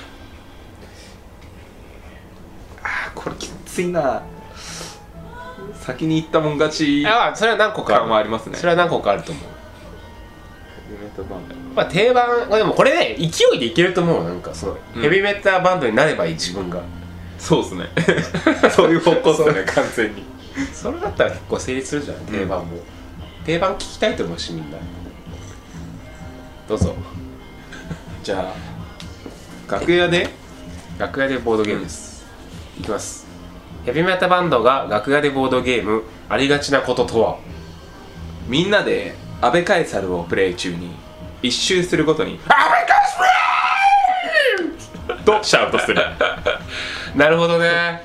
Speaker 2: ああ、これきついな。先に言ったもん勝ち
Speaker 3: ああ、それは何個か
Speaker 2: 感はありますね。
Speaker 3: それは何個かあると思う。
Speaker 2: ヘビメタバンド、
Speaker 3: まあ定番、でもこれね、勢いでいけると思う。なんかその、ヘビメタバンドになればいい自分が。
Speaker 2: そうですねそういう方向っすね、完全に。
Speaker 3: それだったら結構成立するじゃん、定番も。定番聞きたいと思うし、みんな。どうぞ。
Speaker 2: じゃあ楽屋で
Speaker 3: 楽屋でボードゲームです。いきます。ヘビメタバンドが楽屋でボードゲーム、ありがちなこととは。
Speaker 2: みんなでアベカエサルをプレイ中に一周するごとにアベカエサルとシャウトする
Speaker 3: なるほどね。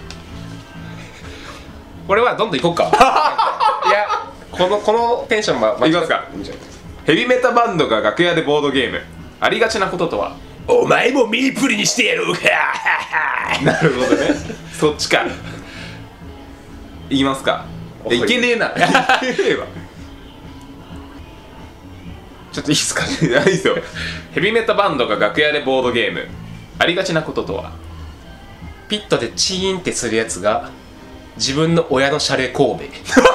Speaker 3: これはどんどんいこうか。いや、このテンションは
Speaker 2: いきますか。
Speaker 3: いいんじゃない。
Speaker 2: ヘビメタバンドが楽屋でボードゲーム、ありがちなこととは。
Speaker 3: お前もミープリにしてやるか。
Speaker 2: なるほどねそっちか。言いますか。いけねえな。いけねえわ。
Speaker 3: ちょっといいっすか。
Speaker 2: いや、いいっすよ。ヘビメタバンドが楽屋でボードゲーム、ありがちなこととは。
Speaker 3: ピットでチーンってするやつが自分の親のシャレ神戸。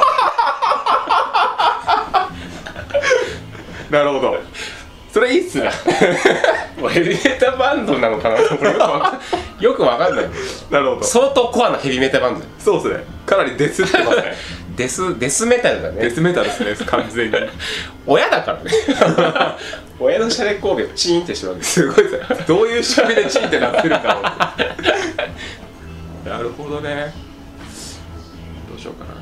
Speaker 2: なるほど。それいいっすね。
Speaker 3: もうヘビメタバンドなのかな。これよくわかんない。
Speaker 2: なるほど。
Speaker 3: 相当コアなヘビメタバンド。
Speaker 2: そうっすね。かなりデスってますね。
Speaker 3: デスメタルだね。
Speaker 2: デスメタルですね、完全に。
Speaker 3: 親だからね。親のシャレ神戸をチーンってしてるわけです。
Speaker 2: すごいですね。どういう仕組みでチンってなってるんだろうって。なるほどね。どうしようかな。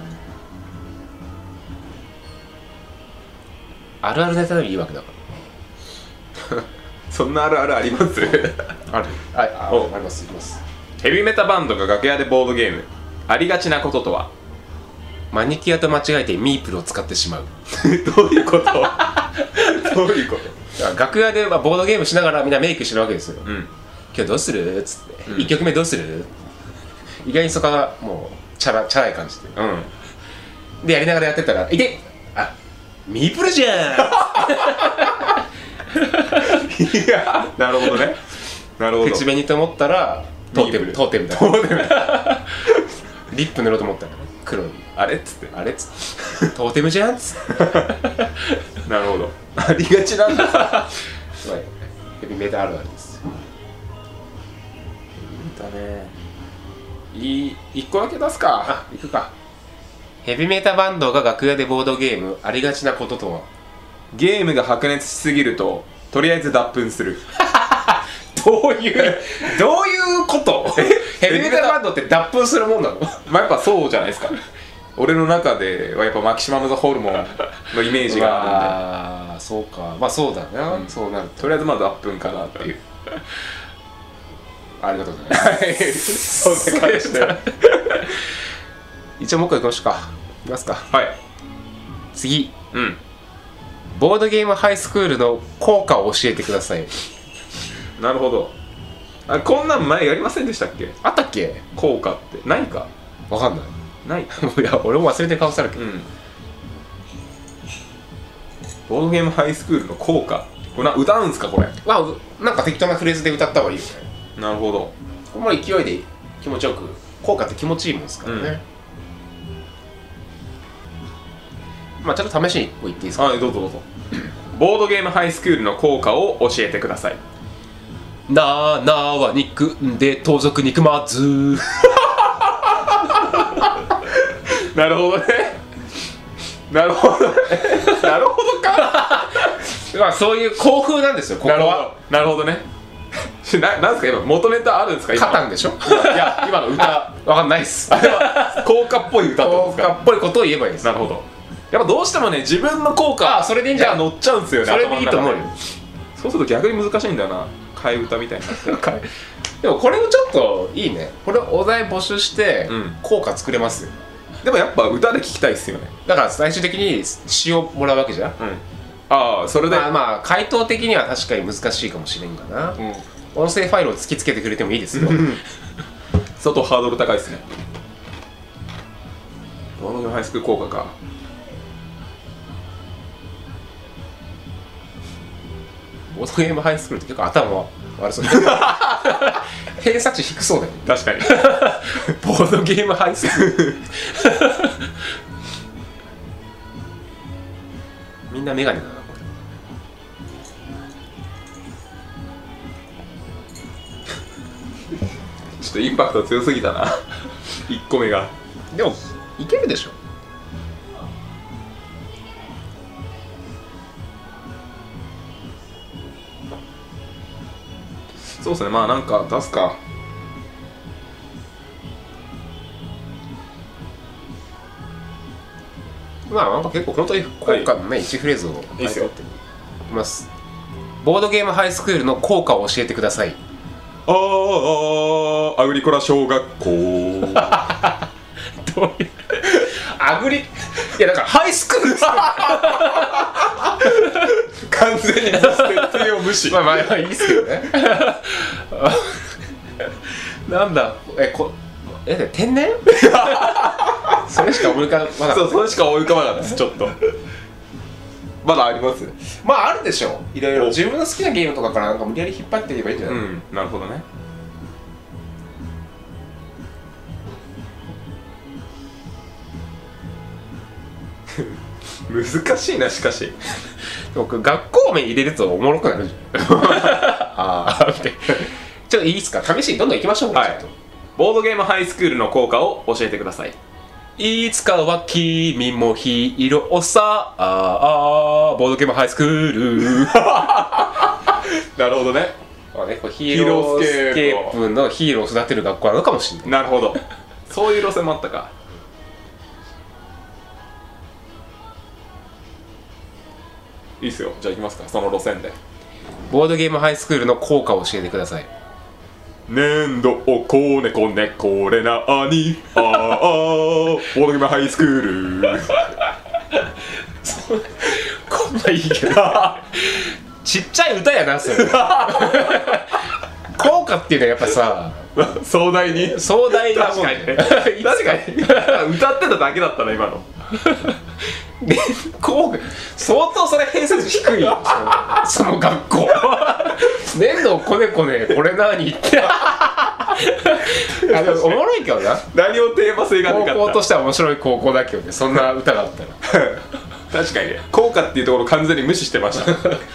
Speaker 3: あるあるネタでもいいわけだか
Speaker 2: そんなあるあるあります
Speaker 3: ら。ある。あります。いきます。
Speaker 2: ヘビメタバンドが楽屋でボードゲーム、ありがちなこととは。
Speaker 3: マニキュアと間違えてミープルを使ってしまう。
Speaker 2: どういうことどういうこと。
Speaker 3: 楽屋でボードゲームしながらみんなメイクしてるわけですよ。
Speaker 2: うん。
Speaker 3: 今日どうするっつって、
Speaker 2: うん、
Speaker 3: 1曲目どうする。意外にそこがもうチャラい感じで、
Speaker 2: うん、
Speaker 3: でやりながらやってたら、いて、あ、ミープルじゃん。
Speaker 2: いや、なるほどね。なるほど。
Speaker 3: 口紅と思ったらトーテムみたいなリップ塗ろうと思ったらね、黒い
Speaker 2: あれっつって
Speaker 3: あれっつってトーテムじゃんっつって
Speaker 2: なるほど、ありがちなんだ
Speaker 3: ヘビメタあるあるです。
Speaker 2: だね。1個だけ出すか。
Speaker 3: あ、いくか。ヘビメタバンドが楽屋でボードゲーム、ありがちなこととは。
Speaker 2: ゲームが白熱しすぎるととりあえず脱粉する
Speaker 3: どういうことヘビメタバンドって脱粉するもんなの？
Speaker 2: まあやっぱそうじゃないですか。俺の中ではやっぱマキシマムザホルモンのイメージがあるんで
Speaker 3: ああ、そうか。まあそうだな、そうなる
Speaker 2: とりあえずまあ脱粉かなっていう
Speaker 3: ありがとうございます
Speaker 2: そうでした
Speaker 3: 一応もう一個いきましょうか。いきますか。
Speaker 2: はい。
Speaker 3: 次、ボードゲームハイスクールの効果を教えてください。
Speaker 2: なるほど。あ、こんなん前やりませんでしたっけ？
Speaker 3: あったっけ？
Speaker 2: 効果ってないか？
Speaker 3: わかんない
Speaker 2: ない
Speaker 3: いや、俺も忘れてる顔さるけど、
Speaker 2: ボードゲームハイスクールの効果、これ歌うんすかこれ？
Speaker 3: まあ、なんか適当なフレーズで歌った方がいいよね。
Speaker 2: なるほど。
Speaker 3: こんまり勢いで気持ちよく、効果って気持ちいいもんですからね、まあちょっと試しに言っていいですか？
Speaker 2: はい、どうぞどうぞボードゲームハイスクールの効果を教えてください。
Speaker 3: なーなーは憎んで盗賊憎まず
Speaker 2: なるほどねなるほどねなるほどか
Speaker 3: まあそういう興風なんですよ、ここは。
Speaker 2: なるほどねなんですか今元ネタあるんですか？今
Speaker 3: カタンでしょ？
Speaker 2: いや今の歌
Speaker 3: わかんないっす。
Speaker 2: あれは効果っぽい歌ってことですか？
Speaker 3: 効果っぽいことを言えばいいです。
Speaker 2: なるほど。やっぱどうしてもね、自分の効果
Speaker 3: それでいいんじゃん。
Speaker 2: 乗っちゃうんですよね。
Speaker 3: それでいいと思うよ。
Speaker 2: そうすると逆に難しいんだよな、替え歌みたいな
Speaker 3: でもこれもちょっといいね。これお題募集して効果作れますよ。
Speaker 2: でもやっぱ歌で聞きたいっすよね。
Speaker 3: だから最終的に詩をもらうわけじゃん。
Speaker 2: ああ、それで
Speaker 3: まあ回答的には確かに難しいかもしれんがな、音声ファイルを突きつけてくれてもいいですよ
Speaker 2: 相当ハードル高いっすね。ボードゲームハイスクール効果か。
Speaker 3: ボードゲームハイスクールって結構頭悪そう偏差値低そうだよね。
Speaker 2: 確かに
Speaker 3: ボードゲームハイスクールみんなメガネだなこ
Speaker 2: れちょっとインパクト強すぎたな1個目が。
Speaker 3: でもいけるでしょ。
Speaker 2: そうっすね、まあなんか出すか。
Speaker 3: まあなんか結構本当に効果のね、1フレーズを
Speaker 2: いいっすよ。
Speaker 3: いきます。ボードゲームハイスクールの効果を教えてください。
Speaker 2: アグリコラ小学校
Speaker 3: どういうアグリ、いやだからハイスクール
Speaker 2: 完全に設定を無視
Speaker 3: まあいいっすけどねなんだ天然それしか思い浮かばなかった。
Speaker 2: そう、それしか思い浮かばなかったです。ちょっとまだあります？
Speaker 3: まああるでしょ、いろいろ。自分の好きなゲームとかからなんか無理やり引っ張っていけばいいんじゃない？
Speaker 2: なるほどね。難しいな、しかし。
Speaker 3: 僕学校名入れるとおもろくなるじゃんちょっといいですか、試しにどんどんいきましょう。
Speaker 2: はい。ボードゲームハイスクールの効果を教えてください。
Speaker 3: いつかは君もヒーローさボードゲームハイスクール
Speaker 2: なるほどね。
Speaker 3: まあね、こうヒーロースケープのヒーローを育てる学校なのかもしれない。
Speaker 2: なるほどそういう路線もあったか。いいっすよ、じゃあ行きますか、その路線で。
Speaker 3: ボードゲームハイスクールの効果を教えてください。
Speaker 2: 粘土をこねこねこれなにボードゲームハイスクール
Speaker 3: こんないいけどちっちゃい歌やなそれ効果っていうのはやっぱさ
Speaker 2: 壮大に
Speaker 3: な
Speaker 2: 確かにね確かに歌ってただけだったな今の
Speaker 3: で効果相当それ偏差値低いよその学校粘土をこねこねこれなにってでもおもろいけどな。
Speaker 2: 何をテーマ性がなかった。
Speaker 3: 高校としては面白い高校だけどね、そんな歌があったら
Speaker 2: 確かにね、効果っていうところを完全に無視してました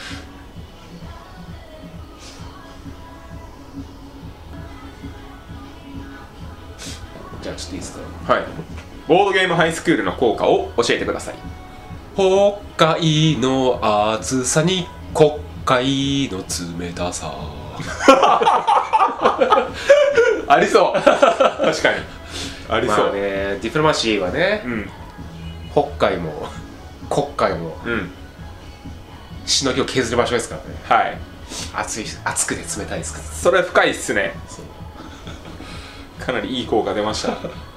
Speaker 3: じゃあちょっといいですか。
Speaker 2: はい。ボードゲームハイスクールの効果を教えてください。
Speaker 3: 北海の暑さに国会の冷たさ
Speaker 2: ありそう確かにありそう、
Speaker 3: まあね、ディプロマシーはね、
Speaker 2: うん、
Speaker 3: 北海も国会も、
Speaker 2: うん、
Speaker 3: しのぎを削る場所ですからね。
Speaker 2: はい。
Speaker 3: 暑くて冷たいですから。
Speaker 2: それ深いっすね。かなりいい効果出ました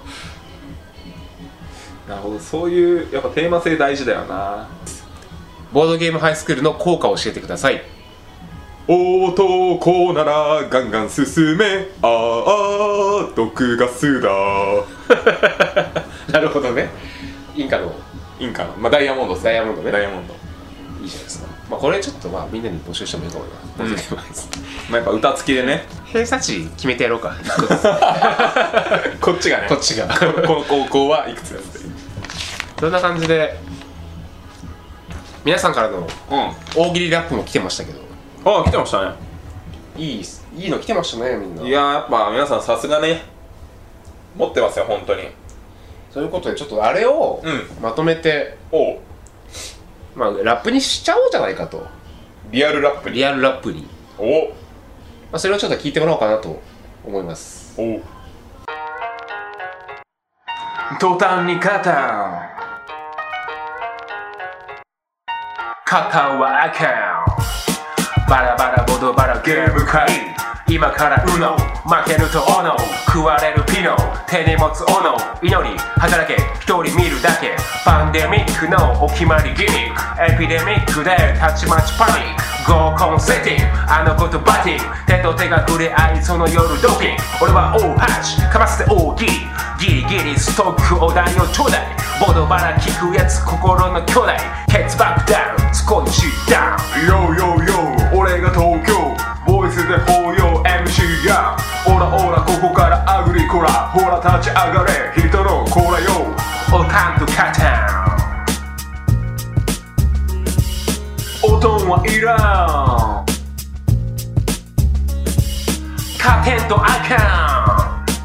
Speaker 2: なるほど、そういうやっぱテーマ性大事だよな。
Speaker 3: ボードゲームハイスクールの効果を教えてください。
Speaker 2: 男ならガンガン進め、ああ毒ガスだ
Speaker 3: なるほどね。インカの
Speaker 2: まあダイヤモンドですね。
Speaker 3: ダイヤモンドね。
Speaker 2: ダイヤモンド
Speaker 3: いいじゃないですか。まあこれちょっとみんなに募集してもいいかもな。ボードゲームハイスクール、
Speaker 2: まあやっぱ歌付きでね、
Speaker 3: 偏差値決めてやろうか
Speaker 2: こっちがね、
Speaker 3: こっちが
Speaker 2: この高校はいくつですって。
Speaker 3: そんな感じで皆さんからの大喜利ラップも来てましたけど、
Speaker 2: ああ来てましたね。
Speaker 3: いいの来てましたね、みんな。
Speaker 2: いややっぱ皆さんさすがね持ってますよ本当に。
Speaker 3: そういうことでちょっとあれをまとめて、まあラップにしちゃおうじゃないかと。
Speaker 2: リアルラップに。
Speaker 3: リアルラップに。まあ、それをちょっと聞いてもらおうかなと思います。
Speaker 2: 途端に肩は赤、バラバラボドバラゲーム会、今から UNO、 負けると斧、食われるピノ、手に持つ斧、祈り働け一人見るだけ、パンデミックのお決まりギミック、エピデミックでたちまちパニック、合コンセッティング、あの子とバティング、手と手が触れ合いその夜ドッキング、俺は大橋かませて大喜利、ギリギリストックお題をちょうだい、ボドバラ聞くやつ心の兄弟、ヘッズバックダウン少しダウン、ヨーヨーヨー俺が東京ボイスで抱擁 MC や、オラオラここからアグリコラ、ほら立ち上がれ人のコーラよ、オカンとカタン、おとんはいらん、勝てんとあか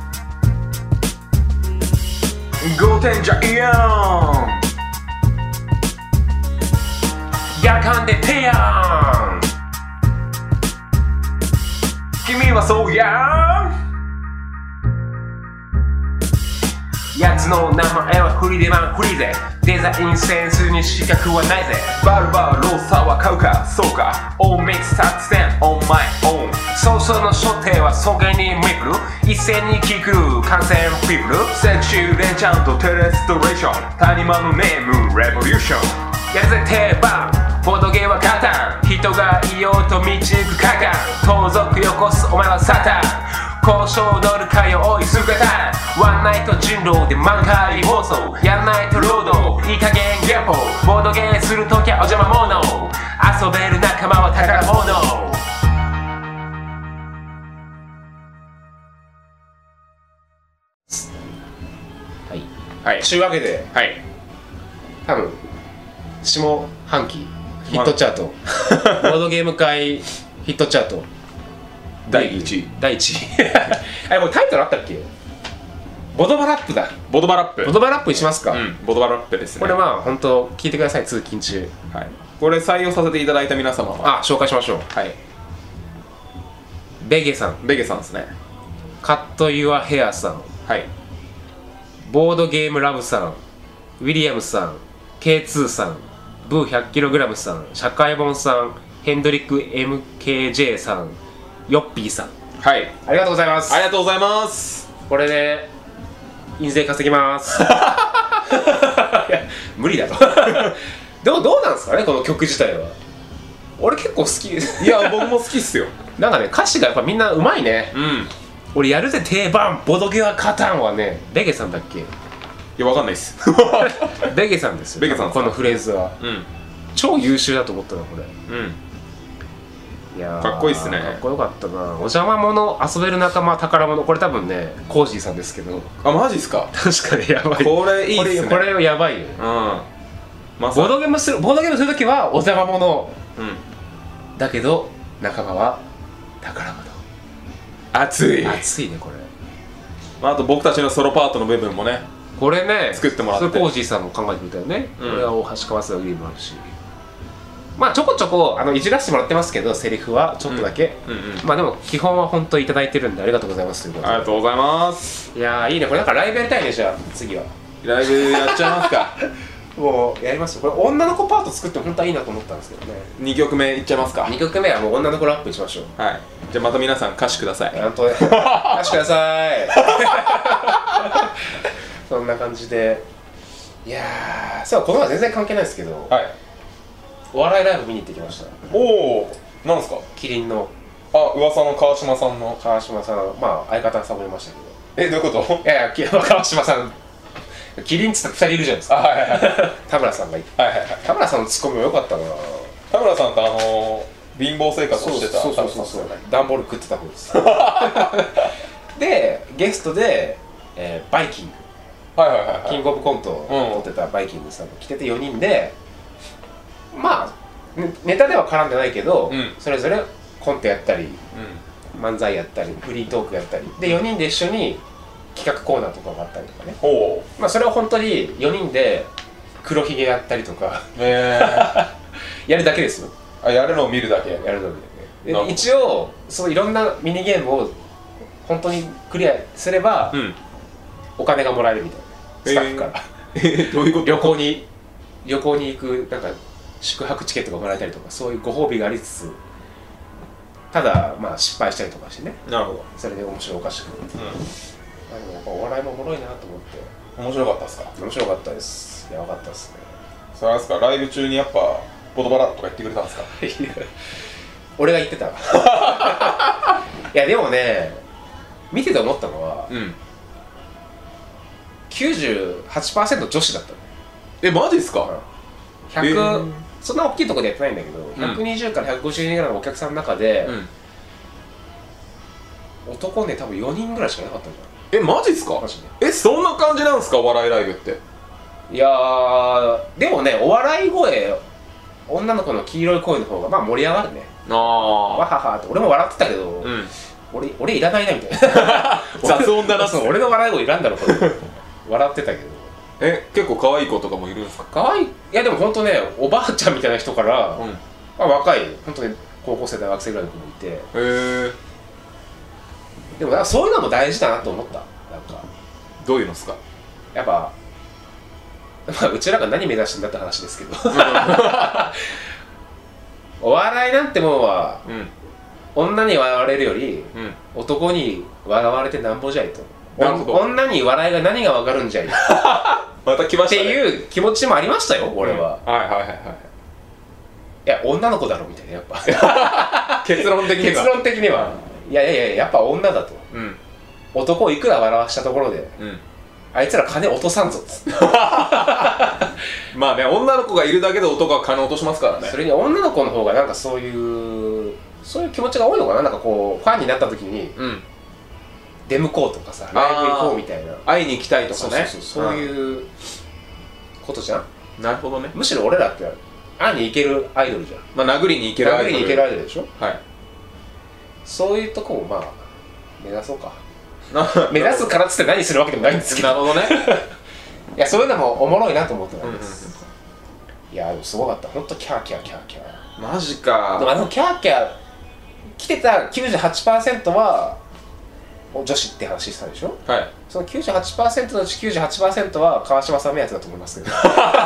Speaker 2: ん、5点じゃいやん、夜間でペヤン、君はそうやん、やつの名前はフリデマンフリーゼ、デザインセンスに資格はないぜ、バルバローサは買うかそうか、オンミックス作戦オンマイオン、早々の所定は草原にミプル、一斉に聞く感染ピープル、セクシーレジャンドテレストレーション、谷間のネームレボリューション、やるぜ定番ボードゲーはカタン、人がいようと道行くカカン、盗賊よこすお前はサタン、交渉乗るかよおい姿、ワンナイト人狼で満開放送、やんないと労働いい加減ゲポ、ボードゲーするときはお邪魔者、遊べる仲間は宝物、
Speaker 3: はい、というわけで、
Speaker 2: はい、
Speaker 3: 多分下半期ヒットチャート、ボードゲーム界ヒットチャート
Speaker 2: 第1位
Speaker 3: 第1位これタイトルあったっけ？ボドバラップだ。
Speaker 2: ボドバラップ、
Speaker 3: ボドバラップにしますか。
Speaker 2: ボドバラップですね。
Speaker 3: これ本当聞いてください、通勤中。
Speaker 2: はい、これ採用させていただいた皆様は
Speaker 3: 紹介しましょう。
Speaker 2: はい、
Speaker 3: ベゲさん
Speaker 2: ですね。
Speaker 3: カットユアヘアさん、
Speaker 2: はい、
Speaker 3: ボードゲームラブさん、ウィリアムさん、K2 さん、ブー 100kg さん、社会本さん、ヘンドリック MKJ さん、ヨッピーさん、
Speaker 2: はい、
Speaker 3: ありがとうございます。
Speaker 2: ありがとうございます。
Speaker 3: これで印税稼ぎますいや無理だろでもどうなんですかね、この曲自体は。俺結構好きです。
Speaker 2: いや僕も好きっすよ
Speaker 3: なんかね、歌詞がやっぱみんなうまいね。俺やるぜ定番ボドゲはカタンはね、ベゲさんだっけ？
Speaker 2: いやわかんないっす
Speaker 3: ベゲさんですよ。
Speaker 2: ベゲさん、
Speaker 3: このフレーズは超優秀だと思ったなこれ。
Speaker 4: いや
Speaker 2: かっこいいっすね。
Speaker 4: かっこよかったな。お邪魔者、遊べる仲間、宝物、これ多分ねコージーさんですけど、
Speaker 2: あ、マジっすか。
Speaker 4: 確かにやばい。
Speaker 2: これいいっすね。
Speaker 4: これやばいよ。
Speaker 2: うん。ま
Speaker 4: ボードゲームするときはお邪魔者
Speaker 2: うん。
Speaker 4: だけど仲間は宝物。
Speaker 2: 熱い。
Speaker 4: 熱いねこれ。
Speaker 2: まあ、あと僕たちのソロパートの部分もね。
Speaker 4: これね
Speaker 2: 作ってもらって
Speaker 4: それコージーさんも考えてくれたよね、
Speaker 2: うん、
Speaker 4: これは大橋川瀬のゲームもあるし、まあちょこちょこいじらせてもらってますけど、セリフはちょっとだけ、
Speaker 2: うんうんうん、
Speaker 4: まあでも基本は本当にいただいてるんでありがとうございますということで。
Speaker 2: ありがとうございます。
Speaker 4: いやーいいね、これなんかライブやりたいね。じゃあ次は
Speaker 2: ライブやっちゃいますか。
Speaker 4: もうやりますよ。これ女の子パート作っても本当はいいなと思ったんですけどね。
Speaker 2: 2曲目いっちゃいますか。
Speaker 4: 2曲目はもう女の子ラップにしましょう。
Speaker 2: はい。じゃあまた皆さん歌詞ください。
Speaker 4: 本当ね貸してください。そんな感じで、いやー、そう、このは全然関係ないですけど、
Speaker 2: はい。
Speaker 4: お笑いライブ見に行ってきました。
Speaker 2: おお、なんですか。
Speaker 4: キリンの
Speaker 2: 噂の川島さんの。
Speaker 4: 川島さん、まあ相方さんもいましたけど。
Speaker 2: どういうこと。
Speaker 4: いやいや、川島さん、キリンっつったら2人いるじゃないですか。
Speaker 2: はいはいはい
Speaker 4: 田村さんがいて、
Speaker 2: はいはいはい。
Speaker 4: 田村さんのツッコミも良かったな。
Speaker 2: 田村さんと貧乏生活をしてた。
Speaker 4: そう段ボール食ってた方です。でゲストで、バイキング、
Speaker 2: はいはいはいはい。
Speaker 4: キングオブコントを撮ってたバイキングさんが来てて4人で、まあネタでは絡んでないけど、
Speaker 2: うん、
Speaker 4: それぞれコントやったり、
Speaker 2: うん、
Speaker 4: 漫才やったりフリートークやったりで4人で一緒に企画コーナーとかがあったりとかね。
Speaker 2: ほ
Speaker 4: まあそれは本当に4人で黒ひげやったりとか
Speaker 2: う。
Speaker 4: やるだけですよ。
Speaker 2: やるのを見るだけ。
Speaker 4: やるだけで、一応そういろんなミニゲームを本当にクリアすれば、
Speaker 2: うん、
Speaker 4: お金がもらえるみたいな、スタッフから、
Speaker 2: どういうこと。
Speaker 4: 旅行に行くなんか宿泊チケットがもらえたりとか、そういうご褒美がありつつ、ただまあ失敗したりとかしてね。
Speaker 2: なるほど。
Speaker 4: それで面白おかしく、でもやっぱお笑いもおもろいなと思って。
Speaker 2: 面白かったですか。
Speaker 4: 面白かったです。やばかったですね。
Speaker 2: それはですか。ライブ中にやっぱボトバラとか言ってくれたんですか。
Speaker 4: 俺が言ってた。いやでもね、見てて思ったのは、98% 女子だったの。
Speaker 2: マジっすか。
Speaker 4: 100、そんな大きいところでやってないんだけど、120から150人ぐらいのお客さんの中で、男ね多分4人ぐらいしかいなかったんじゃない。
Speaker 2: マジっすか。そんな感じなんですか、お笑いライブって。
Speaker 4: いやー、でもね、お笑い声、女の子の黄色い声の方がまあ盛り上がるね。わははって、俺も笑ってたけど、俺いらないなみたいな。
Speaker 2: 雑音だな。
Speaker 4: そう、俺の笑い声いらんだろこれ。笑ってたけど。
Speaker 2: 結構可愛い子とかもいるんですか。
Speaker 4: 可愛い。いやでも本当ね、おばあちゃんみたいな人から、まあ、若い本当に高校生大学生ぐらいの子もいて。でもそういうのも大事だなと思った。なんか
Speaker 2: どういうのですか。
Speaker 4: やっぱ、まあ、うちらが何目指してんだって話ですけど、お笑いなんてもんは、女に笑われるより、男に笑われてなんぼじゃいと。女に笑いが何が分かるんじゃい
Speaker 2: また来ましたね
Speaker 4: っていう気持ちもありましたよ、俺は。
Speaker 2: はいはいはいはい。
Speaker 4: いや、女の子だろみたいな、やっぱ
Speaker 2: 結論的には。
Speaker 4: いやいやいや、やっぱ女だと。男をいくら笑わしたところで、あいつら金落とさんぞっつって。
Speaker 2: まあね、女の子がいるだけで男は金落としますからね。
Speaker 4: それに女の子の方がなんかそういう気持ちが多いのかな。なんかこうファンになった時に、出向こうとかさ、ライブ行こうみたいな、
Speaker 2: 会いに行きたいとかね。
Speaker 4: そういうことじゃん。
Speaker 2: なるほどね。
Speaker 4: むしろ俺らって会いに行けるアイドルじゃん。
Speaker 2: まあ殴りに行けるアイドル。
Speaker 4: 殴りに行けるアイドルでしょ。
Speaker 2: はい。
Speaker 4: そういうとこをまあ目指そうか。目指すからっつって何するわけでもないんですけど。
Speaker 2: なるほどね。
Speaker 4: いや、そういうのもおもろいなと思ってたんです。いやでもすごかった。ほんとキャーキャーキャーキャー。
Speaker 2: マジか。
Speaker 4: でもキャーキャー来てた 98% は女子って話したでしょ。
Speaker 2: はい。
Speaker 4: その 98% のうち 98% は川島さん目当てだと思いますけど。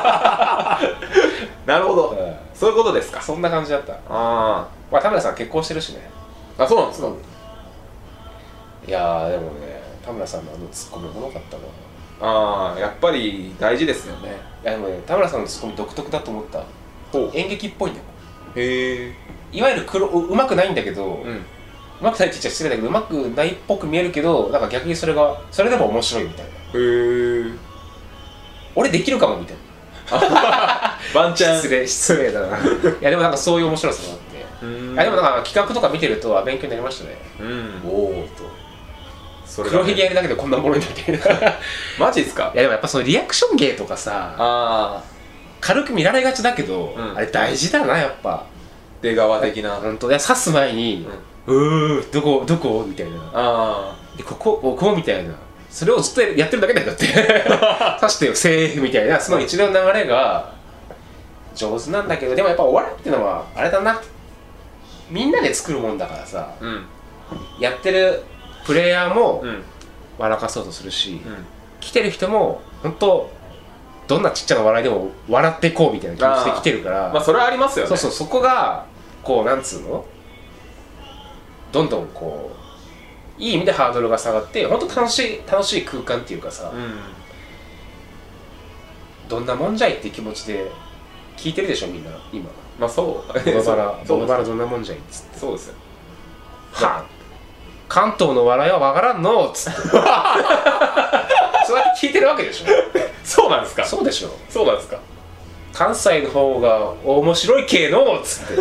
Speaker 2: なるほど、そういうことですか。
Speaker 4: そんな感じだった。
Speaker 2: ま
Speaker 4: あ田村さん結婚してるしね。
Speaker 2: あ、そうなんですか。
Speaker 4: いやーでもね、田村さんのツッコミおもろかったな。
Speaker 2: やっぱり大事ですよね。
Speaker 4: いやでもね、田村さんのツッコミ独特だと思った。演劇っぽいんだよ。
Speaker 2: へえ。
Speaker 4: いわゆるうまくないんだけど、うまくないって言っちゃ失礼だけど、うまくないっぽく見えるけど、なんか逆にそれでも面白いみたいな。
Speaker 2: へえ。
Speaker 4: 俺できるかもみたいな。
Speaker 2: ワンチャン。
Speaker 4: 失礼だな。いやでもなんかそういう面白さがあって、 あでもなんか企画とか見てると勉強になりましたね。おおと黒ひげやるだけでこんなものになってる
Speaker 2: マジっすか。
Speaker 4: いやでもやっぱそのリアクション芸とかさ軽く見られがちだけど、あれ大事だなやっぱ。
Speaker 2: 出川的な。
Speaker 4: 本当刺す前にどこみたいな。でここみたいな。それをずっとやってるだけだよだって刺してよセーフみたいなその一連の流れが上手なんだけど、でもやっぱお笑いっていうのはあれだな、みんなで作るもんだからさ、やってるプレイヤーも笑かそうとするし、来てる人も本当どんなちっちゃな笑いでも笑っていこうみたいな気持ちで来てるから、
Speaker 2: まあそれはありますよね。
Speaker 4: そこがこうなんつうの、どんどんこういい意味でハードルが下がって本当楽しい空間っていうかさ、どんなもんじゃいっていう気持ちで聞いてるでしょみんな今。
Speaker 2: まあそう
Speaker 4: ボノバラどんなもんじゃいっつって。
Speaker 2: そうですよ。
Speaker 4: は関東の笑いはわからんのっつってそうやって聞いてるわけでしょ
Speaker 2: そうなんですか。
Speaker 4: そうでしょ。
Speaker 2: そうなんですか。
Speaker 4: 関西の方が面白い系のっつって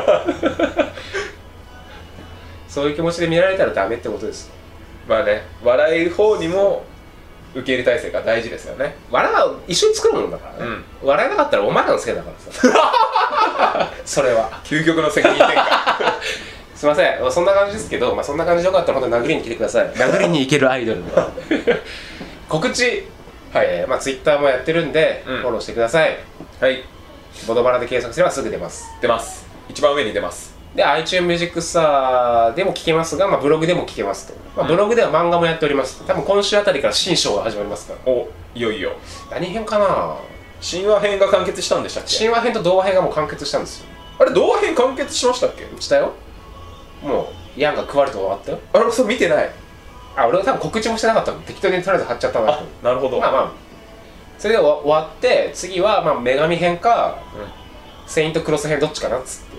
Speaker 4: そういう気持ちで見られたらダメってことです。
Speaker 2: まあね、笑える方にも受け入れ体制が大事ですよね。
Speaker 4: 笑いは一緒に作るものだからね、笑えなかったらお前らのせいだからさそれは
Speaker 2: 究極の責任転嫁
Speaker 4: すいません、そんな感じですけど、そんな感じでよかったら本当に殴りに来てください殴りに行けるアイドル告知、Twitter もやってるんで、フォローしてください。はい、ボドバラで検索すればすぐ出ます。
Speaker 2: 一番上に出ます。
Speaker 4: で iTunes Music Store でも聴けますが、ブログでも聴けますと、ブログでは漫画もやっております。多分今週あたりから新章が始まりますから。
Speaker 2: お、いよいよ。
Speaker 4: 何編かな。
Speaker 2: 神話編が完結したんでしたっけ。
Speaker 4: 神話編と童話編がもう完結したんですよ。
Speaker 2: あれ童話編完結しましたっけ。
Speaker 4: したよ。もうヤンが食われて終わったよ。
Speaker 2: あれ、そう見てない。
Speaker 4: 俺は多分告知もしてなかったの。適当にとりあえず貼っちゃったんだけど。
Speaker 2: なるほど。
Speaker 4: それで終わって次は女神編か、セイントクロス編どっちかなっつって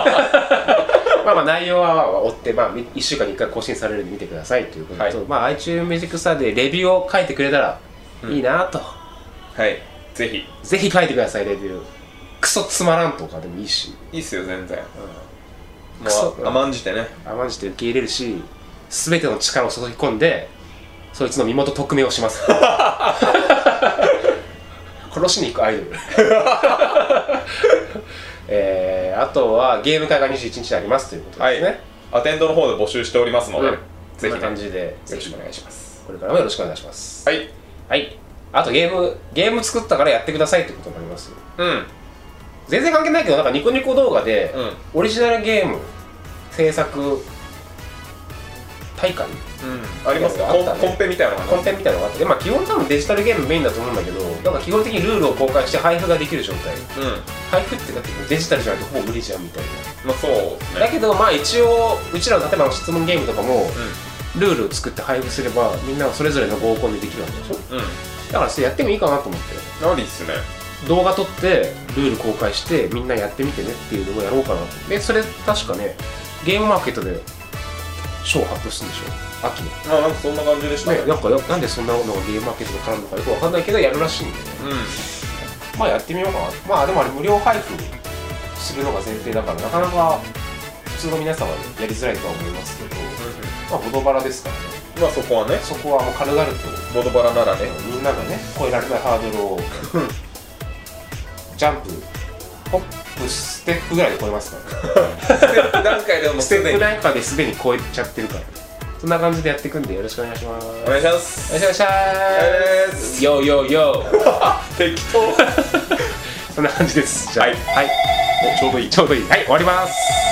Speaker 4: 内容は追って1週間に1回更新されるんで見てくださいということと、iTunes Music Store でレビューを書いてくれたらいいなと、
Speaker 2: ぜ
Speaker 4: ひ書いてください。レビュークソつまらんとかでもいいし。
Speaker 2: いいっすよ全然。もう甘んじてね、
Speaker 4: 甘んじて受け入れるし、全ての力を注ぎ込んでそいつの身元匿名をします殺しに行くアイドルあとはゲーム会が21日にありますということですね。
Speaker 2: アテンドの方で募集しておりますので、
Speaker 4: ぜひこんな感じでよろしくお願いします。これからもよろしくお願いします。はい。あとゲーム作ったからやってくださいってことになります。全然関係ないけど、なんかニコニコ動画でオリジナルゲーム制作大会
Speaker 2: ありますか。コンペみたいなのが
Speaker 4: あって、基本多分デジタルゲームメインだと思うんだけど、なんか基本的にルールを公開して配布ができる状態。配布ってだってデジタルじゃないとほぼ無理じゃんみたいな。
Speaker 2: そうですね。
Speaker 4: だけど一応うちらの例えば質問ゲームとかもルールを作って配布すればみんなそれぞれの合コンでできるわけでしょ。だからそれやってもいいかなと思って。
Speaker 2: ありっすね。
Speaker 4: 動画撮ってルール公開してみんなやってみてねっていうのもやろうかなと。でそれ確かね、ゲームマーケットで賞を発表するんでしょ、秋の。
Speaker 2: なんかそんな感じでしたね。
Speaker 4: なんでそんなのがゲームマーケットに絡むのかよくわかんないけどやるらしいんでね。やってみようかな。でもあれ無料配布するのが前提だからなかなか普通の皆様にやりづらいとは思いますけど、ボドバラですからね。
Speaker 2: そこはね、
Speaker 4: そこはもう軽々と
Speaker 2: ボドバラならね、
Speaker 4: みんながね越えられないハードルをジャンプホップステップぐらいで超えますから
Speaker 2: ステップ段階でも
Speaker 4: ステップ段階ですでに超えちゃってるから、そんな感じでやっていくんでよろしくお願いします。
Speaker 2: お願いします。
Speaker 4: よろしくお願いします。ヨーヨーヨー
Speaker 2: 適当
Speaker 4: そんな感じです。じゃあはい、
Speaker 2: ちょうどいい。
Speaker 4: はい、終わります。